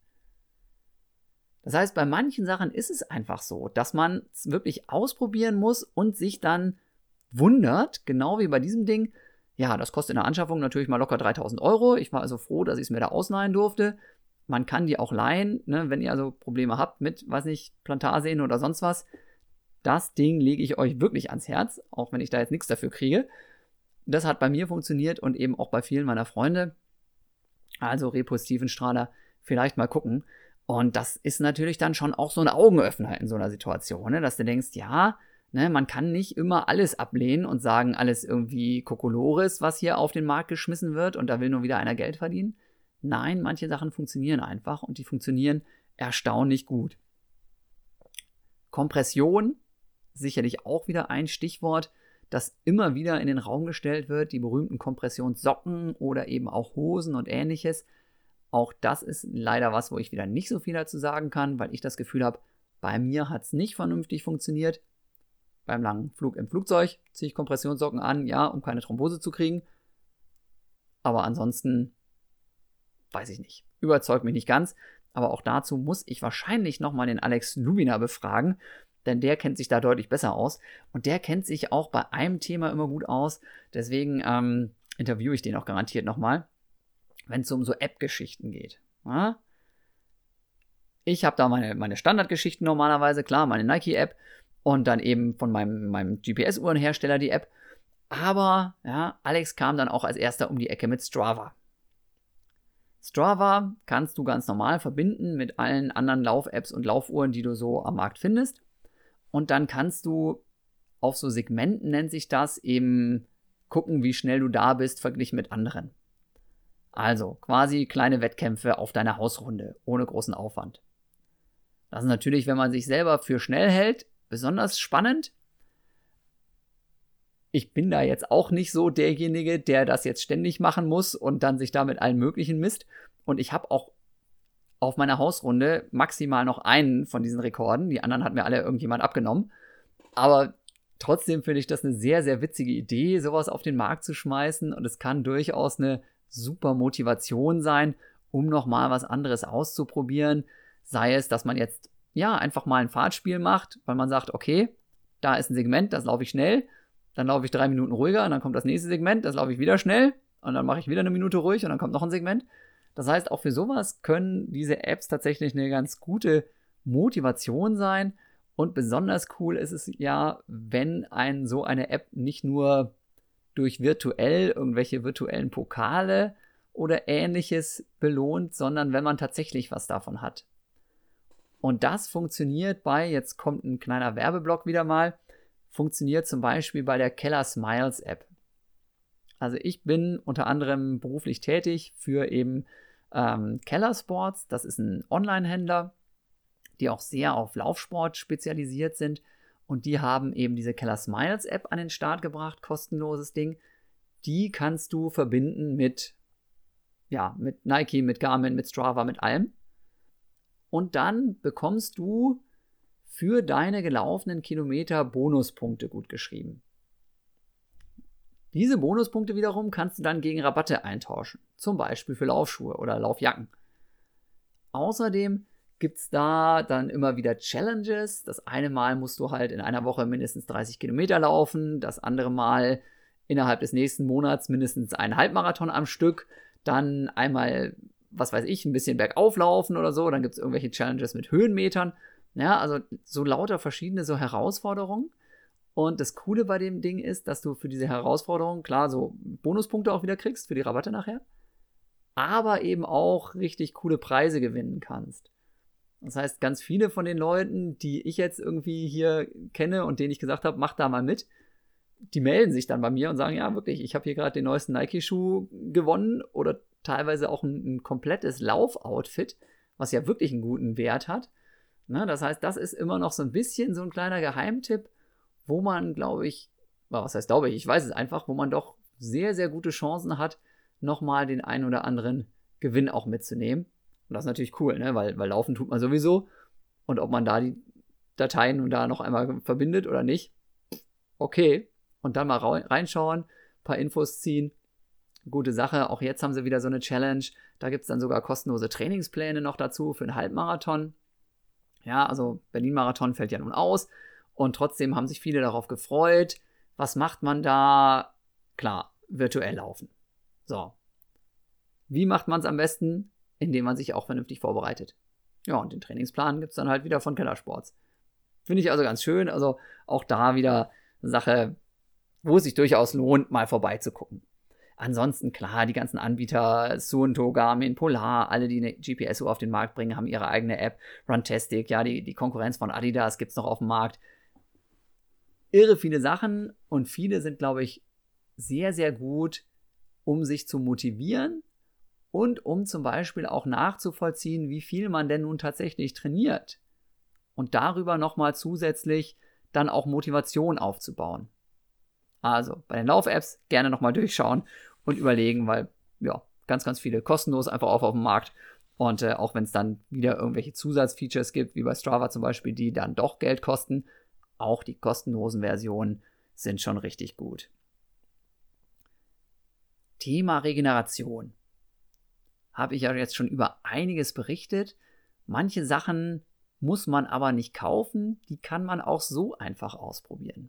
Das heißt, bei manchen Sachen ist es einfach so, dass man es wirklich ausprobieren muss und sich dann wundert, genau wie bei diesem Ding, ja, das kostet in der Anschaffung natürlich mal locker dreitausend Euro. Ich war also froh, dass ich es mir da ausleihen durfte. Man kann die auch leihen, ne, wenn ihr also Probleme habt mit, weiß nicht, Plantarsehnen oder sonst was. Das Ding lege ich euch wirklich ans Herz, auch wenn ich da jetzt nichts dafür kriege. Das hat bei mir funktioniert und eben auch bei vielen meiner Freunde. Also Repuls-Tiefenstrahler, vielleicht mal gucken. Und das ist natürlich dann schon auch so ein Augenöffner in so einer Situation, ne? Dass du denkst, ja, ne, man kann nicht immer alles ablehnen und sagen, alles irgendwie Kokolores, was hier auf den Markt geschmissen wird und da will nur wieder einer Geld verdienen. Nein, manche Sachen funktionieren einfach und die funktionieren erstaunlich gut. Kompression, sicherlich auch wieder ein Stichwort, das immer wieder in den Raum gestellt wird, die berühmten Kompressionssocken oder eben auch Hosen und ähnliches. Auch das ist leider was, wo ich wieder nicht so viel dazu sagen kann, weil ich das Gefühl habe, bei mir hat es nicht vernünftig funktioniert. Beim langen Flug im Flugzeug ziehe ich Kompressionssocken an, ja, um keine Thrombose zu kriegen. Aber ansonsten weiß ich nicht. Überzeugt mich nicht ganz. Aber auch dazu muss ich wahrscheinlich nochmal den Alex Lubina befragen, denn der kennt sich da deutlich besser aus. Und der kennt sich auch bei einem Thema immer gut aus. Deswegen ähm, interviewe ich den auch garantiert nochmal, wenn es um so App-Geschichten geht. Ja? Ich habe da meine, meine Standardgeschichten normalerweise, klar, meine Nike-App und dann eben von meinem, meinem G P S-Uhrenhersteller die App. Aber ja, Alex kam dann auch als erster um die Ecke mit Strava. Strava kannst du ganz normal verbinden mit allen anderen Lauf-Apps und Laufuhren, die du so am Markt findest. Und dann kannst du auf so Segmenten, nennt sich das, eben gucken, wie schnell du da bist, verglichen mit anderen. Also quasi kleine Wettkämpfe auf deiner Hausrunde, ohne großen Aufwand. Das ist natürlich, wenn man sich selber für schnell hält, besonders spannend. Ich bin da jetzt auch nicht so derjenige, der das jetzt ständig machen muss und dann sich da mit allen möglichen misst. Und ich habe auch auf meiner Hausrunde maximal noch einen von diesen Rekorden. Die anderen hat mir alle irgendjemand abgenommen. Aber trotzdem finde ich das eine sehr, sehr witzige Idee, sowas auf den Markt zu schmeißen. Und es kann durchaus eine super Motivation sein, um nochmal was anderes auszuprobieren. Sei es, dass man jetzt ja einfach mal ein Fahrtspiel macht, weil man sagt, okay, da ist ein Segment, das laufe ich schnell. Dann laufe ich drei Minuten ruhiger und dann kommt das nächste Segment, das laufe ich wieder schnell und dann mache ich wieder eine Minute ruhig und dann kommt noch ein Segment. Das heißt, auch für sowas können diese Apps tatsächlich eine ganz gute Motivation sein. Und besonders cool ist es ja, wenn ein so eine App nicht nur durch virtuell irgendwelche virtuellen Pokale oder ähnliches belohnt, sondern wenn man tatsächlich was davon hat. Und das funktioniert bei, jetzt kommt ein kleiner Werbeblock wieder mal, funktioniert zum Beispiel bei der Keller Smiles App. Also ich bin unter anderem beruflich tätig für eben ähm, Keller Sports. Das ist ein Online-Händler, die auch sehr auf Laufsport spezialisiert sind. Und die haben eben diese Keller Smiles App an den Start gebracht, kostenloses Ding. Die kannst du verbinden mit, ja, mit Nike, mit Garmin, mit Strava, mit allem. Und dann bekommst du für deine gelaufenen Kilometer Bonuspunkte gut geschrieben. Diese Bonuspunkte wiederum kannst du dann gegen Rabatte eintauschen, zum Beispiel für Laufschuhe oder Laufjacken. Außerdem gibt es da dann immer wieder Challenges. Das eine Mal musst du halt in einer Woche mindestens dreißig Kilometer laufen, das andere Mal innerhalb des nächsten Monats mindestens einen Halbmarathon am Stück, dann einmal, was weiß ich, ein bisschen bergauf laufen oder so, dann gibt es irgendwelche Challenges mit Höhenmetern. Ja, also so lauter verschiedene so Herausforderungen. Und das Coole bei dem Ding ist, dass du für diese Herausforderungen, klar, so Bonuspunkte auch wieder kriegst für die Rabatte nachher, aber eben auch richtig coole Preise gewinnen kannst. Das heißt, ganz viele von den Leuten, die ich jetzt irgendwie hier kenne und denen ich gesagt habe, mach da mal mit, die melden sich dann bei mir und sagen, ja wirklich, ich habe hier gerade den neuesten Nike-Schuh gewonnen oder teilweise auch ein, ein komplettes Laufoutfit, was ja wirklich einen guten Wert hat. Na, das heißt, das ist immer noch so ein bisschen so ein kleiner Geheimtipp, wo man, glaube ich, was heißt glaube ich, ich weiß es einfach, wo man doch sehr, sehr gute Chancen hat, nochmal den einen oder anderen Gewinn auch mitzunehmen. Und das ist natürlich cool, ne? weil, weil laufen tut man sowieso. Und ob man da die Dateien und da noch einmal verbindet oder nicht, okay. Und dann mal reinschauen, ein paar Infos ziehen. Gute Sache. Auch jetzt haben sie wieder so eine Challenge. Da gibt es dann sogar kostenlose Trainingspläne noch dazu für einen Halbmarathon. Ja, also Berlin-Marathon fällt ja nun aus. Und trotzdem haben sich viele darauf gefreut. Was macht man da? Klar, virtuell laufen. So. Wie macht man es am besten? Indem man sich auch vernünftig vorbereitet. Ja, und den Trainingsplan gibt es dann halt wieder von Keller Sports. Finde ich also ganz schön. Also auch da wieder eine Sache, wo es sich durchaus lohnt, mal vorbeizugucken. Ansonsten, klar, die ganzen Anbieter, Suunto, Garmin, Polar, alle, die eine G P S-Uhr auf den Markt bringen, haben ihre eigene App. Runtastic, ja, die, die Konkurrenz von Adidas gibt es noch auf dem Markt. Irre viele Sachen und viele sind, glaube ich, sehr, sehr gut, um sich zu motivieren und um zum Beispiel auch nachzuvollziehen, wie viel man denn nun tatsächlich trainiert. Und darüber nochmal zusätzlich dann auch Motivation aufzubauen. Also bei den Lauf-Apps gerne nochmal durchschauen und überlegen, weil ja, ganz, ganz viele kostenlos einfach auf, auf dem Markt. Und äh, auch wenn es dann wieder irgendwelche Zusatzfeatures gibt, wie bei Strava zum Beispiel, die dann doch Geld kosten, auch die kostenlosen Versionen sind schon richtig gut. Thema Regeneration. Habe ich ja jetzt schon über einiges berichtet. Manche Sachen muss man aber nicht kaufen, die kann man auch so einfach ausprobieren.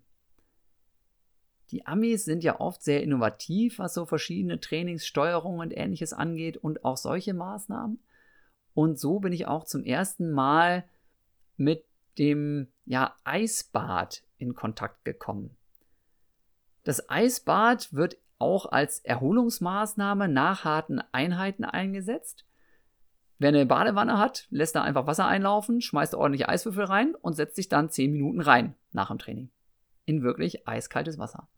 Die Amis sind ja oft sehr innovativ, was so verschiedene Trainingssteuerungen und Ähnliches angeht und auch solche Maßnahmen. Und so bin ich auch zum ersten Mal mit dem ja, Eisbad in Kontakt gekommen. Das Eisbad wird auch als Erholungsmaßnahme nach harten Einheiten eingesetzt. Wer eine Badewanne hat, lässt da einfach Wasser einlaufen, schmeißt ordentlich Eiswürfel rein und setzt sich dann zehn Minuten rein nach dem Training. In wirklich eiskaltes Wasser.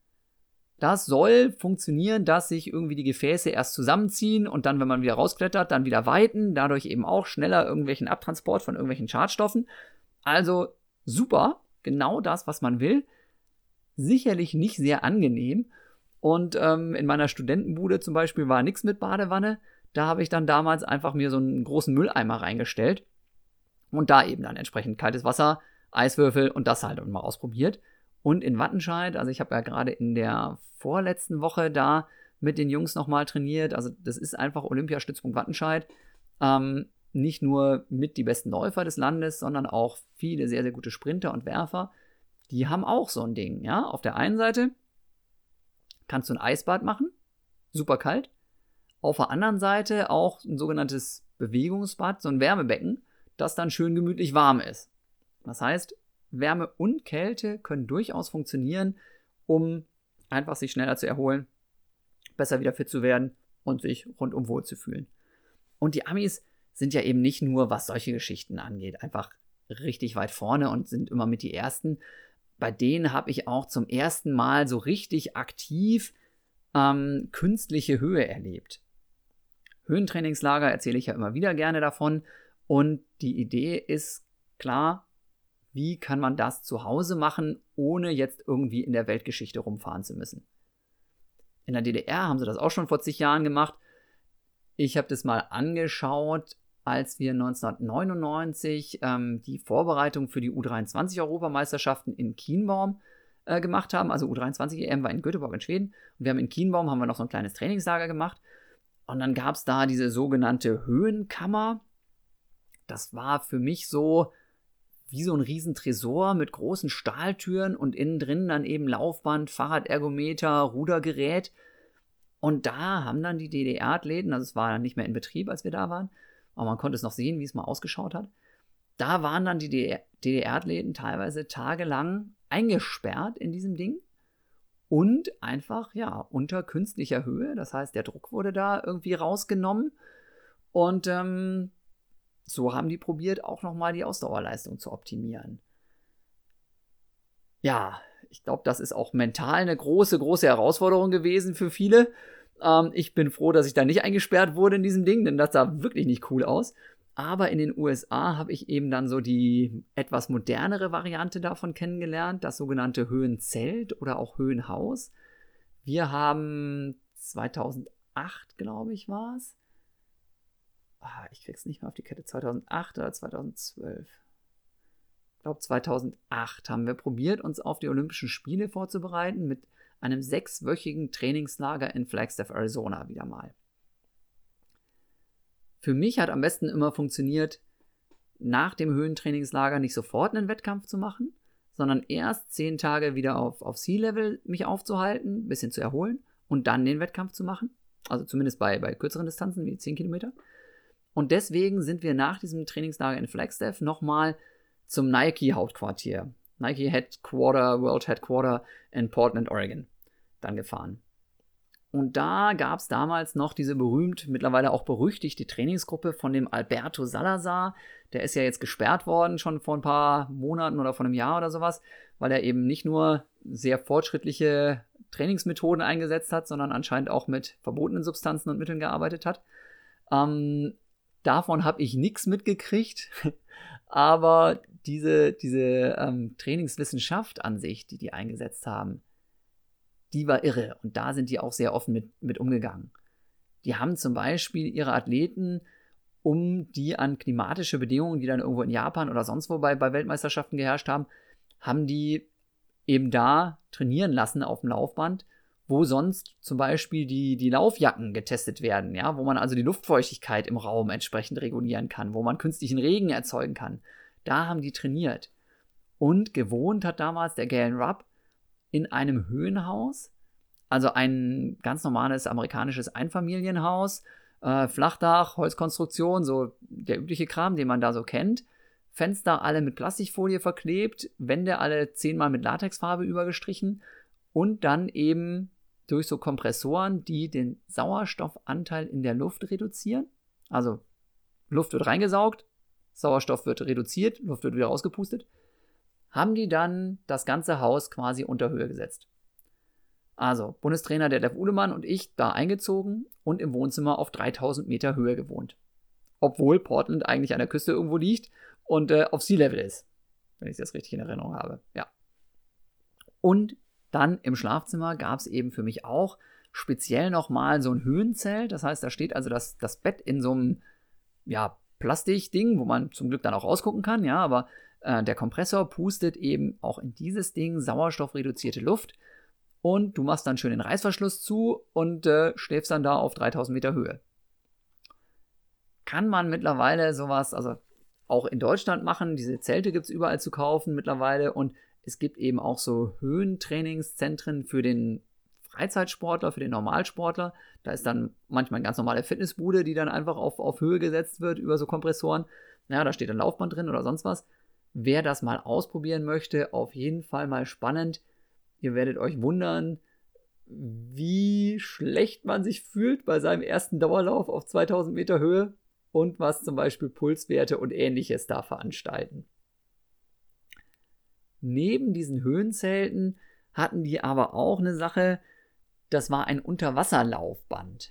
Das soll funktionieren, dass sich irgendwie die Gefäße erst zusammenziehen und dann, wenn man wieder rausklettert, dann wieder weiten, dadurch eben auch schneller irgendwelchen Abtransport von irgendwelchen Schadstoffen. Also super, genau das, was man will. Sicherlich nicht sehr angenehm. Und ähm, in meiner Studentenbude zum Beispiel war nichts mit Badewanne. Da habe ich dann damals einfach mir so einen großen Mülleimer reingestellt und da eben dann entsprechend kaltes Wasser, Eiswürfel und das halt mal ausprobiert. Und in Wattenscheid, also ich habe ja gerade in der vorletzten Woche da mit den Jungs nochmal trainiert. Also das ist einfach Olympiastützpunkt Wattenscheid. Ähm, nicht nur mit die besten Läufer des Landes, sondern auch viele sehr, sehr gute Sprinter und Werfer. Die haben auch so ein Ding. Ja? Auf der einen Seite kannst du ein Eisbad machen, super kalt. Auf der anderen Seite auch ein sogenanntes Bewegungsbad, so ein Wärmebecken, das dann schön gemütlich warm ist. Das heißt, Wärme und Kälte können durchaus funktionieren, um einfach sich schneller zu erholen, besser wieder fit zu werden und sich rundum wohl zu fühlen. Und die Amis sind ja eben nicht nur, was solche Geschichten angeht, einfach richtig weit vorne und sind immer mit die Ersten. Bei denen habe ich auch zum ersten Mal so richtig aktiv ähm, künstliche Höhe erlebt. Höhentrainingslager erzähle ich ja immer wieder gerne davon. Und die Idee ist klar, wie kann man das zu Hause machen, ohne jetzt irgendwie in der Weltgeschichte rumfahren zu müssen. In der D D R haben sie das auch schon vor zig Jahren gemacht. Ich habe das mal angeschaut, als wir neunzehnhundertneunundneunzig ähm, die Vorbereitung für die U dreiundzwanzig-Europameisterschaften in Kienbaum äh, gemacht haben. Also U dreiundzwanzig E M war in Göteborg in Schweden. Und wir haben in Kienbaum haben wir noch so ein kleines Trainingslager gemacht. Und dann gab es da diese sogenannte Höhenkammer. Das war für mich so wie so ein Riesentresor mit großen Stahltüren und innen drin dann eben Laufband, Fahrradergometer, Rudergerät. Und da haben dann die D D R-Athleten, also es war dann nicht mehr in Betrieb, als wir da waren, aber man konnte es noch sehen, wie es mal ausgeschaut hat. Da waren dann die D D R-Athleten teilweise tagelang eingesperrt in diesem Ding und einfach, ja, unter künstlicher Höhe. Das heißt, der Druck wurde da irgendwie rausgenommen und ähm, so haben die probiert, auch nochmal die Ausdauerleistung zu optimieren. Ja, ich glaube, das ist auch mental eine große, große Herausforderung gewesen für viele. Ähm, ich bin froh, dass ich da nicht eingesperrt wurde in diesem Ding, denn das sah wirklich nicht cool aus. Aber in den U S A habe ich eben dann so die etwas modernere Variante davon kennengelernt, das sogenannte Höhenzelt oder auch Höhenhaus. Wir haben zweitausendacht, glaube ich, war es. Ich krieg's nicht mehr auf die Kette, zweitausendacht oder zweitausendzwölf. Ich glaube zweitausendacht haben wir probiert, uns auf die Olympischen Spiele vorzubereiten mit einem sechswöchigen Trainingslager in Flagstaff, Arizona wieder mal. Für mich hat am besten immer funktioniert, nach dem Höhentrainingslager nicht sofort einen Wettkampf zu machen, sondern erst zehn Tage wieder auf, auf Sea-Level mich aufzuhalten, ein bisschen zu erholen und dann den Wettkampf zu machen. Also zumindest bei, bei kürzeren Distanzen wie zehn Kilometer. Und deswegen sind wir nach diesem Trainingslager in Flagstaff nochmal zum Nike-Hauptquartier, Nike Headquarter, World Headquarter in Portland, Oregon, dann gefahren. Und da gab es damals noch diese berühmt, mittlerweile auch berüchtigte Trainingsgruppe von dem Alberto Salazar. Der ist ja jetzt gesperrt worden, schon vor ein paar Monaten oder vor einem Jahr oder sowas, weil er eben nicht nur sehr fortschrittliche Trainingsmethoden eingesetzt hat, sondern anscheinend auch mit verbotenen Substanzen und Mitteln gearbeitet hat. Ähm, davon habe ich nichts mitgekriegt, aber diese, diese ähm, Trainingswissenschaft an sich, die die eingesetzt haben, die war irre. Und da sind die auch sehr offen mit, mit umgegangen. Die haben zum Beispiel ihre Athleten, um die an klimatische Bedingungen, die dann irgendwo in Japan oder sonst wo bei, bei Weltmeisterschaften geherrscht haben, haben die eben da trainieren lassen auf dem Laufband, wo sonst zum Beispiel die, die Laufjacken getestet werden, ja, wo man also die Luftfeuchtigkeit im Raum entsprechend regulieren kann, wo man künstlichen Regen erzeugen kann. Da haben die trainiert. Und gewohnt hat damals der Galen Rupp in einem Höhenhaus, also ein ganz normales amerikanisches Einfamilienhaus, äh, Flachdach, Holzkonstruktion, so der übliche Kram, den man da so kennt. Fenster alle mit Plastikfolie verklebt, Wände alle zehnmal mit Latexfarbe übergestrichen und dann eben durch so Kompressoren, die den Sauerstoffanteil in der Luft reduzieren. Also Luft wird reingesaugt, Sauerstoff wird reduziert, Luft wird wieder rausgepustet. Haben die dann das ganze Haus quasi unter Höhe gesetzt. Also Bundestrainer Detlef Uhlemann und ich da eingezogen und im Wohnzimmer auf dreitausend Meter Höhe gewohnt. Obwohl Portland eigentlich an der Küste irgendwo liegt und äh, auf Sea Level ist, wenn ich das richtig in Erinnerung habe. Ja. Und dann im Schlafzimmer gab es eben für mich auch speziell nochmal so ein Höhenzelt. Das heißt, da steht also das, das Bett in so einem ja, Plastikding, wo man zum Glück dann auch rausgucken kann, ja, aber äh, der Kompressor pustet eben auch in dieses Ding sauerstoffreduzierte Luft und du machst dann schön den Reißverschluss zu und äh, schläfst dann da auf dreitausend Meter Höhe. Kann man mittlerweile sowas, also auch in Deutschland machen, diese Zelte gibt es überall zu kaufen mittlerweile und es gibt eben auch so Höhentrainingszentren für den Freizeitsportler, für den Normalsportler. Da ist dann manchmal eine ganz normale Fitnessbude, die dann einfach auf, auf Höhe gesetzt wird über so Kompressoren. Ja, da steht ein Laufband drin oder sonst was. Wer das mal ausprobieren möchte, auf jeden Fall mal spannend. Ihr werdet euch wundern, wie schlecht man sich fühlt bei seinem ersten Dauerlauf auf zweitausend Meter Höhe und was zum Beispiel Pulswerte und Ähnliches da veranstalten. Neben diesen Höhenzelten hatten die aber auch eine Sache, das war ein Unterwasserlaufband.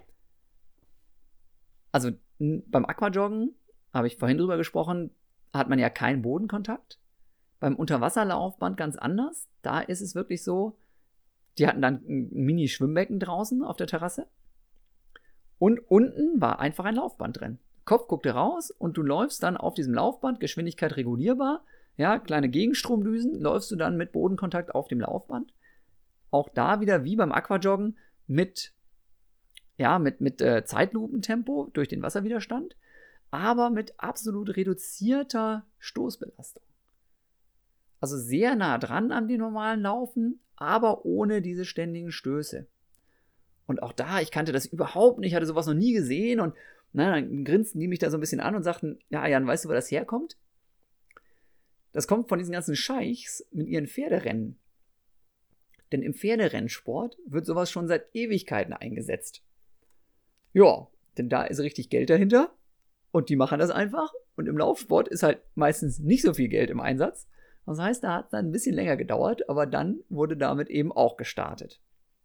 Also beim Aquajoggen, habe ich vorhin drüber gesprochen, hat man ja keinen Bodenkontakt. Beim Unterwasserlaufband ganz anders. Da ist es wirklich so, die hatten dann ein Mini-Schwimmbecken draußen auf der Terrasse. Und unten war einfach ein Laufband drin. Kopf guckte raus und du läufst dann auf diesem Laufband, Geschwindigkeit regulierbar. Ja, kleine Gegenstromdüsen, läufst du dann mit Bodenkontakt auf dem Laufband. Auch da wieder wie beim Aquajoggen mit, ja, mit, mit äh, Zeitlupentempo durch den Wasserwiderstand, aber mit absolut reduzierter Stoßbelastung. Also sehr nah dran an den normalen Laufen, aber ohne diese ständigen Stöße. Und auch da, ich kannte das überhaupt nicht, hatte sowas noch nie gesehen und na, dann grinsten die mich da so ein bisschen an und sagten, ja Jan, weißt du, wo das herkommt? Das kommt von diesen ganzen Scheichs mit ihren Pferderennen. Denn im Pferderennsport wird sowas schon seit Ewigkeiten eingesetzt. Ja, denn da ist richtig Geld dahinter und die machen das einfach. Und im Laufsport ist halt meistens nicht so viel Geld im Einsatz. Das heißt, da hat es dann ein bisschen länger gedauert, aber dann wurde damit eben auch gestartet.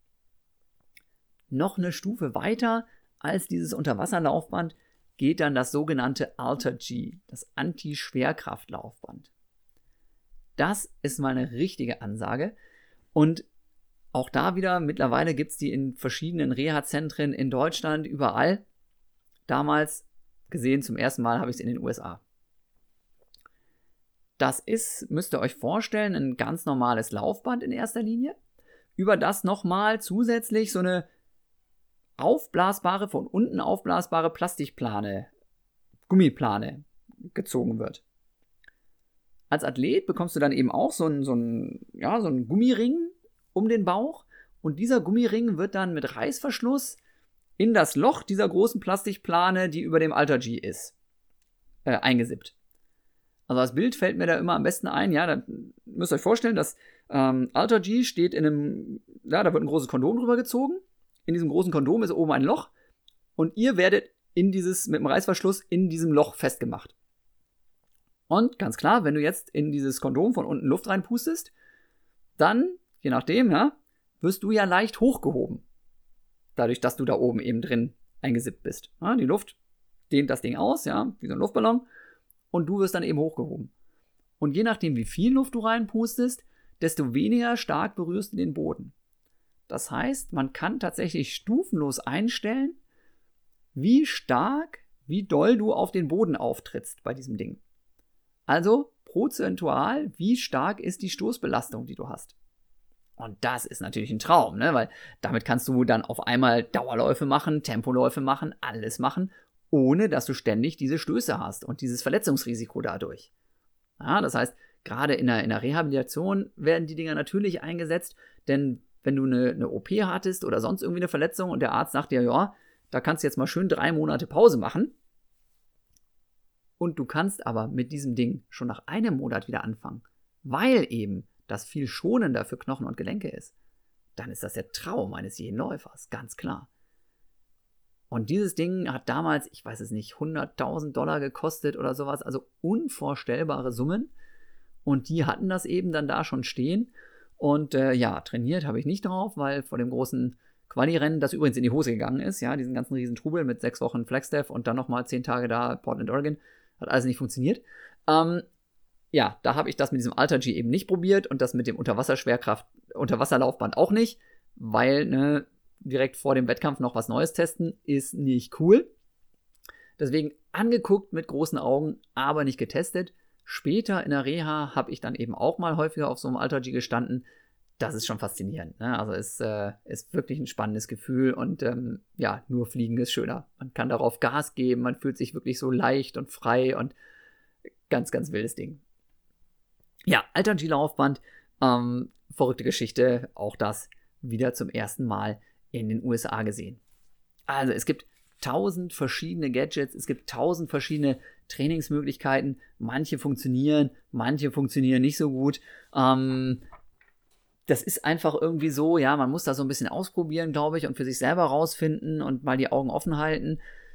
Noch eine Stufe weiter als dieses Unterwasserlaufband geht dann das sogenannte AlterG, das Anti-Schwerkraftlaufband. Das ist mal eine richtige Ansage. Und auch da wieder, mittlerweile gibt es die in verschiedenen Reha-Zentren in Deutschland, überall. Damals gesehen, zum ersten Mal habe ich es in den U S A. Das ist, müsst ihr euch vorstellen, ein ganz normales Laufband in erster Linie, über das nochmal zusätzlich so eine aufblasbare, von unten aufblasbare Plastikplane, Gummiplane gezogen wird. Als Athlet bekommst du dann eben auch so einen, so einen, ja, so einen Gummiring um den Bauch und dieser Gummiring wird dann mit Reißverschluss in das Loch dieser großen Plastikplane, die über dem AlterG ist, äh, eingesippt. Also das Bild fällt mir da immer am besten ein, ja, da müsst ihr euch vorstellen, das ähm, AlterG steht in einem, ja, da wird ein großes Kondom drüber gezogen, in diesem großen Kondom ist oben ein Loch und ihr werdet in dieses, mit dem Reißverschluss in diesem Loch festgemacht. Und ganz klar, wenn du jetzt in dieses Kondom von unten Luft reinpustest, dann, je nachdem, ja, wirst du ja leicht hochgehoben. Dadurch, dass du da oben eben drin eingesippt bist. Ja, die Luft dehnt das Ding aus, ja, wie so ein Luftballon, und du wirst dann eben hochgehoben. Und je nachdem, wie viel Luft du reinpustest, desto weniger stark berührst du den Boden. Das heißt, man kann tatsächlich stufenlos einstellen, wie stark, wie doll du auf den Boden auftrittst bei diesem Ding. Also prozentual, wie stark ist die Stoßbelastung, die du hast. Und das ist natürlich ein Traum, ne? Weil damit kannst du dann auf einmal Dauerläufe machen, Tempoläufe machen, alles machen, ohne dass du ständig diese Stöße hast und dieses Verletzungsrisiko dadurch. Ja, das heißt, gerade in der, in der Rehabilitation werden die Dinger natürlich eingesetzt, denn wenn du eine, eine O P hattest oder sonst irgendwie eine Verletzung und der Arzt sagt dir, ja, da kannst du jetzt mal schön drei Monate Pause machen und du kannst aber mit diesem Ding schon nach einem Monat wieder anfangen, weil eben das viel schonender für Knochen und Gelenke ist, dann ist das der Traum eines jeden Läufers, ganz klar. Und dieses Ding hat damals, ich weiß es nicht, hunderttausend Dollar gekostet oder sowas, also unvorstellbare Summen. Und die hatten das eben dann da schon stehen. Und äh, ja, trainiert habe ich nicht drauf, weil vor dem großen Quali-Rennen, das übrigens in die Hose gegangen ist, ja, diesen ganzen riesen Trubel mit sechs Wochen Flagstaff und dann nochmal zehn Tage da Portland, Oregon, hat alles nicht funktioniert. Ähm, ja, da habe ich das mit diesem AlterG eben nicht probiert und das mit dem Unterwasserschwerkraft, Unterwasserlaufband auch nicht, weil, ne, direkt vor dem Wettkampf noch was Neues testen, ist nicht cool. Deswegen angeguckt mit großen Augen, aber nicht getestet. Später in der Reha habe ich dann eben auch mal häufiger auf so einem AlterG gestanden. Das ist schon faszinierend, ne? Also es äh, ist wirklich ein spannendes Gefühl und ähm, ja, nur Fliegen ist schöner. Man kann darauf Gas geben, man fühlt sich wirklich so leicht und frei und ganz, ganz wildes Ding. Ja, AlterG-Laufband, ähm, verrückte Geschichte, auch das wieder zum ersten Mal in den U S A gesehen. Also es gibt tausend verschiedene Gadgets, es gibt tausend verschiedene Trainingsmöglichkeiten, manche funktionieren, manche funktionieren nicht so gut. Ähm, das ist einfach irgendwie so, ja, man muss da so ein bisschen ausprobieren, glaube ich, und für sich selber rausfinden und mal die Augen offen halten.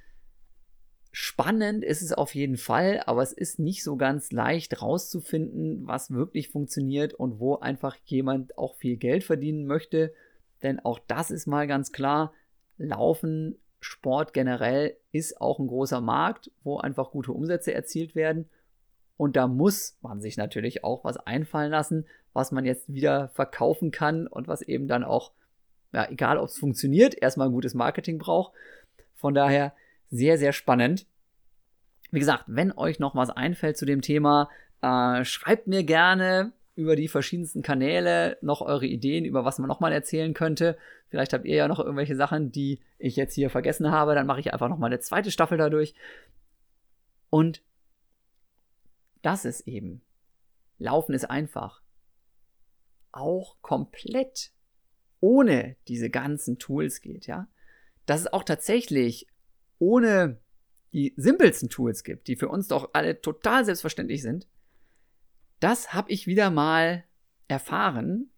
Spannend ist es auf jeden Fall, aber es ist nicht so ganz leicht rauszufinden, was wirklich funktioniert und wo einfach jemand auch viel Geld verdienen möchte. Denn auch das ist mal ganz klar, Laufen, Sport generell ist auch ein großer Markt, wo einfach gute Umsätze erzielt werden. Und da muss man sich natürlich auch was einfallen lassen, was man jetzt wieder verkaufen kann und was eben dann auch, ja, egal ob es funktioniert, erstmal ein gutes Marketing braucht. Von daher sehr, sehr spannend. Wie gesagt, wenn euch noch was einfällt zu dem Thema, äh, schreibt mir gerne über die verschiedensten Kanäle noch eure Ideen, über was man nochmal erzählen könnte. Vielleicht habt ihr ja noch irgendwelche Sachen, die ich jetzt hier vergessen habe. Dann mache ich einfach nochmal eine zweite Staffel dadurch. Und das ist eben. Laufen ist einfach. Auch komplett ohne diese ganzen Tools geht, ja. Dass es auch tatsächlich ohne die simpelsten Tools gibt, die für uns doch alle total selbstverständlich sind. Das habe ich wieder mal erfahren,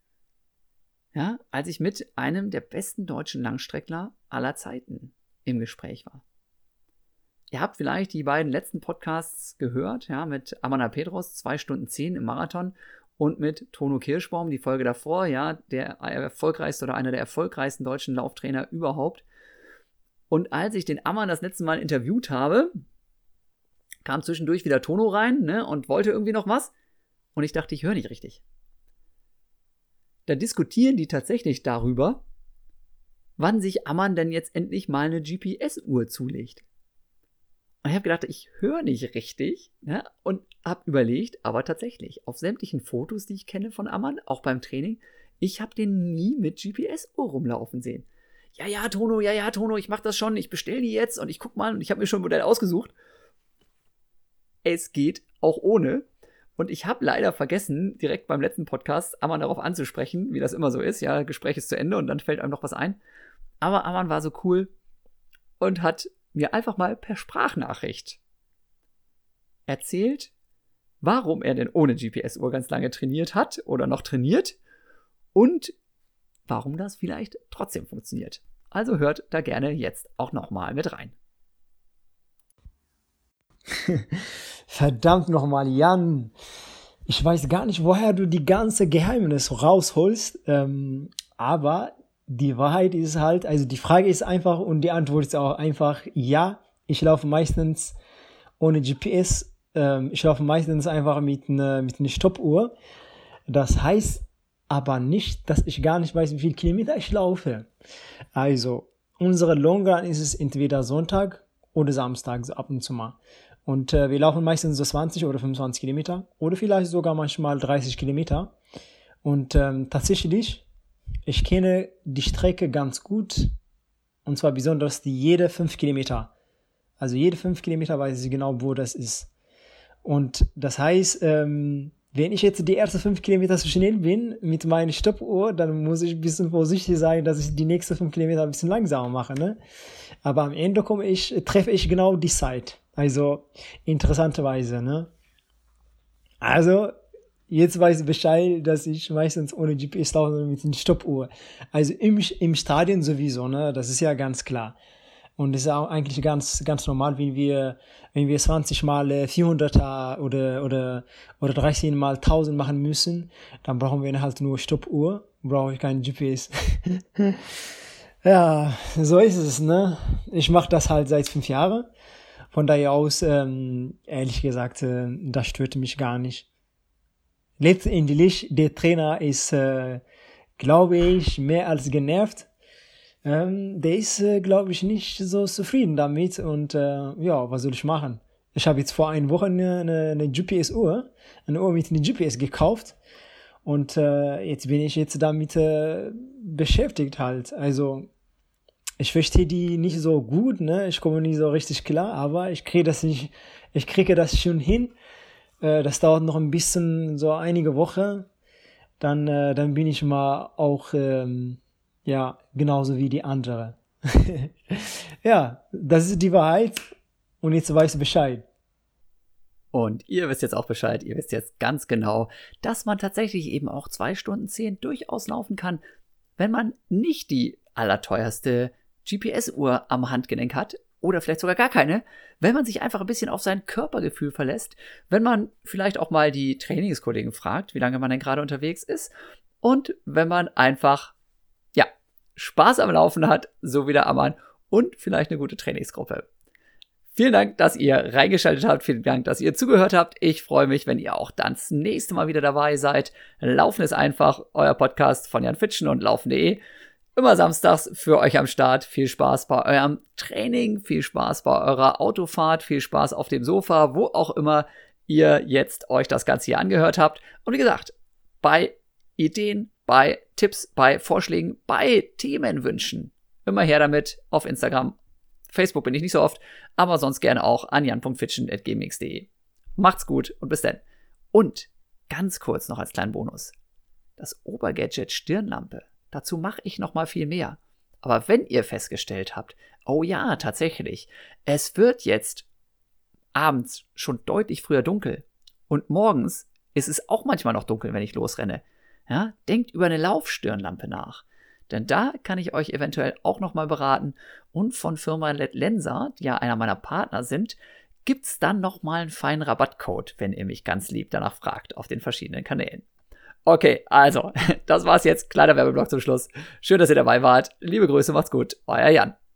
ja, als ich mit einem der besten deutschen Langstreckler aller Zeiten im Gespräch war. Ihr habt vielleicht die beiden letzten Podcasts gehört, ja, mit Amanda Petros, zwei Stunden zehn im Marathon und mit Tono Kirschbaum, die Folge davor, ja, der erfolgreichste oder einer der erfolgreichsten deutschen Lauftrainer überhaupt. Und als ich den Ammann das letzte Mal interviewt habe, kam zwischendurch wieder Tono rein, ne, und wollte irgendwie noch was. Und ich dachte, ich höre nicht richtig. Da diskutieren die tatsächlich darüber, wann sich Ammann denn jetzt endlich mal eine G P S-Uhr zulegt. Und ich habe gedacht, ich höre nicht richtig, ne, und habe überlegt, aber tatsächlich, auf sämtlichen Fotos, die ich kenne von Ammann, auch beim Training, ich habe den nie mit G P S-Uhr rumlaufen sehen. Ja, ja, Tono, ja, ja, Tono, ich mach das schon, ich bestelle die jetzt und ich guck mal und ich habe mir schon ein Modell ausgesucht. Es geht auch ohne. Und ich habe leider vergessen, direkt beim letzten Podcast Ammann darauf anzusprechen, wie das immer so ist. Ja, Gespräch ist zu Ende und dann fällt einem noch was ein. Aber Ammann war so cool und hat mir einfach mal per Sprachnachricht erzählt, warum er denn ohne G P S-Uhr ganz lange trainiert hat oder noch trainiert und warum das vielleicht trotzdem funktioniert. Also hört da gerne jetzt auch nochmal mit rein. Verdammt nochmal, Jan. Ich weiß gar nicht, woher du die ganze Geheimnis rausholst, ähm, aber die Wahrheit ist halt, also die Frage ist einfach und die Antwort ist auch einfach ja. Ich laufe meistens ohne G P S, ähm, ich laufe meistens einfach mit einer mit einer Stoppuhr. Das heißt aber nicht, dass ich gar nicht weiß, wie viele Kilometer ich laufe. Also, unsere Long Run ist es entweder Sonntag oder Samstag, so ab und zu mal. Und äh, wir laufen meistens so zwanzig oder fünfundzwanzig Kilometer oder vielleicht sogar manchmal dreißig Kilometer. Und ähm, tatsächlich, ich kenne die Strecke ganz gut. Und zwar besonders die jede fünf Kilometer. Also jede fünf Kilometer weiß ich genau, wo das ist. Und das heißt, ähm, wenn ich jetzt die ersten fünf Kilometer zu schnell bin mit meiner Stoppuhr, dann muss ich ein bisschen vorsichtig sein, dass ich die nächsten fünf Kilometer ein bisschen langsamer mache. Ne? Aber am Ende komme ich, treffe ich genau die Zeit. Also interessanterweise. Ne? Also jetzt weiß ich Bescheid, dass ich meistens ohne G P S laufe mit einer Stoppuhr. Also im, im Stadion sowieso, ne? Das ist ja ganz klar. Und das ist auch eigentlich ganz, ganz normal, wenn wir, wenn wir zwanzig mal vierhunderter oder, oder, oder dreißig mal tausend machen müssen, dann brauchen wir halt nur Stoppuhr, brauche ich keinen G P S. Ja, so ist es, ne? Ich mache das halt seit fünf Jahren. Von daher aus, ähm, ehrlich gesagt, äh, das stört mich gar nicht. Letztendlich, der Trainer ist, äh, glaube ich, mehr als genervt. Ähm, der ist, äh, glaube ich, nicht so zufrieden damit und äh, ja, was soll ich machen? Ich habe jetzt vor einer Woche eine, eine, eine G P S-Uhr, eine Uhr mit einem G P S gekauft und äh, jetzt bin ich jetzt damit äh, beschäftigt halt. Also ich verstehe die nicht so gut, ne? Ich komme nicht so richtig klar, aber ich kriege das nicht, ich kriege das schon hin. Äh, das dauert noch ein bisschen, so einige Wochen. Dann, äh, dann bin ich mal auch ähm, ja, genauso wie die andere. Ja, das ist die Wahrheit und jetzt weißt du Bescheid. Und ihr wisst jetzt auch Bescheid, ihr wisst jetzt ganz genau, dass man tatsächlich eben auch zwei Stunden zehn durchaus laufen kann, wenn man nicht die allerteuerste G P S-Uhr am Handgelenk hat oder vielleicht sogar gar keine, wenn man sich einfach ein bisschen auf sein Körpergefühl verlässt, wenn man vielleicht auch mal die Trainingskollegen fragt, wie lange man denn gerade unterwegs ist und wenn man einfach Spaß am Laufen hat, so wie der Ammann und vielleicht eine gute Trainingsgruppe. Vielen Dank, dass ihr reingeschaltet habt. Vielen Dank, dass ihr zugehört habt. Ich freue mich, wenn ihr auch dann das nächste Mal wieder dabei seid. Laufen ist einfach, euer Podcast von Jan Fitschen und laufen punkt de. Immer samstags für euch am Start. Viel Spaß bei eurem Training, viel Spaß bei eurer Autofahrt, viel Spaß auf dem Sofa, wo auch immer ihr jetzt euch das Ganze hier angehört habt. Und wie gesagt, bei Ideen, bei Tipps, bei Vorschlägen, bei Themenwünschen. Immer her damit auf Instagram. Facebook bin ich nicht so oft, aber sonst gerne auch an jan punkt fitschen at gmx punkt de. Macht's gut und bis dann. Und ganz kurz noch als kleinen Bonus. Das Obergadget Stirnlampe. Dazu mache ich noch mal viel mehr. Aber wenn ihr festgestellt habt, oh ja, tatsächlich, es wird jetzt abends schon deutlich früher dunkel und morgens ist es auch manchmal noch dunkel, wenn ich losrenne. Ja, denkt über eine Laufstirnlampe nach. Denn da kann ich euch eventuell auch nochmal beraten. Und von Firma Lensa, die ja einer meiner Partner sind, gibt es dann nochmal einen feinen Rabattcode, wenn ihr mich ganz lieb danach fragt, auf den verschiedenen Kanälen. Okay, also, das war's jetzt. Kleiner Werbeblock zum Schluss. Schön, dass ihr dabei wart. Liebe Grüße, macht's gut. Euer Jan.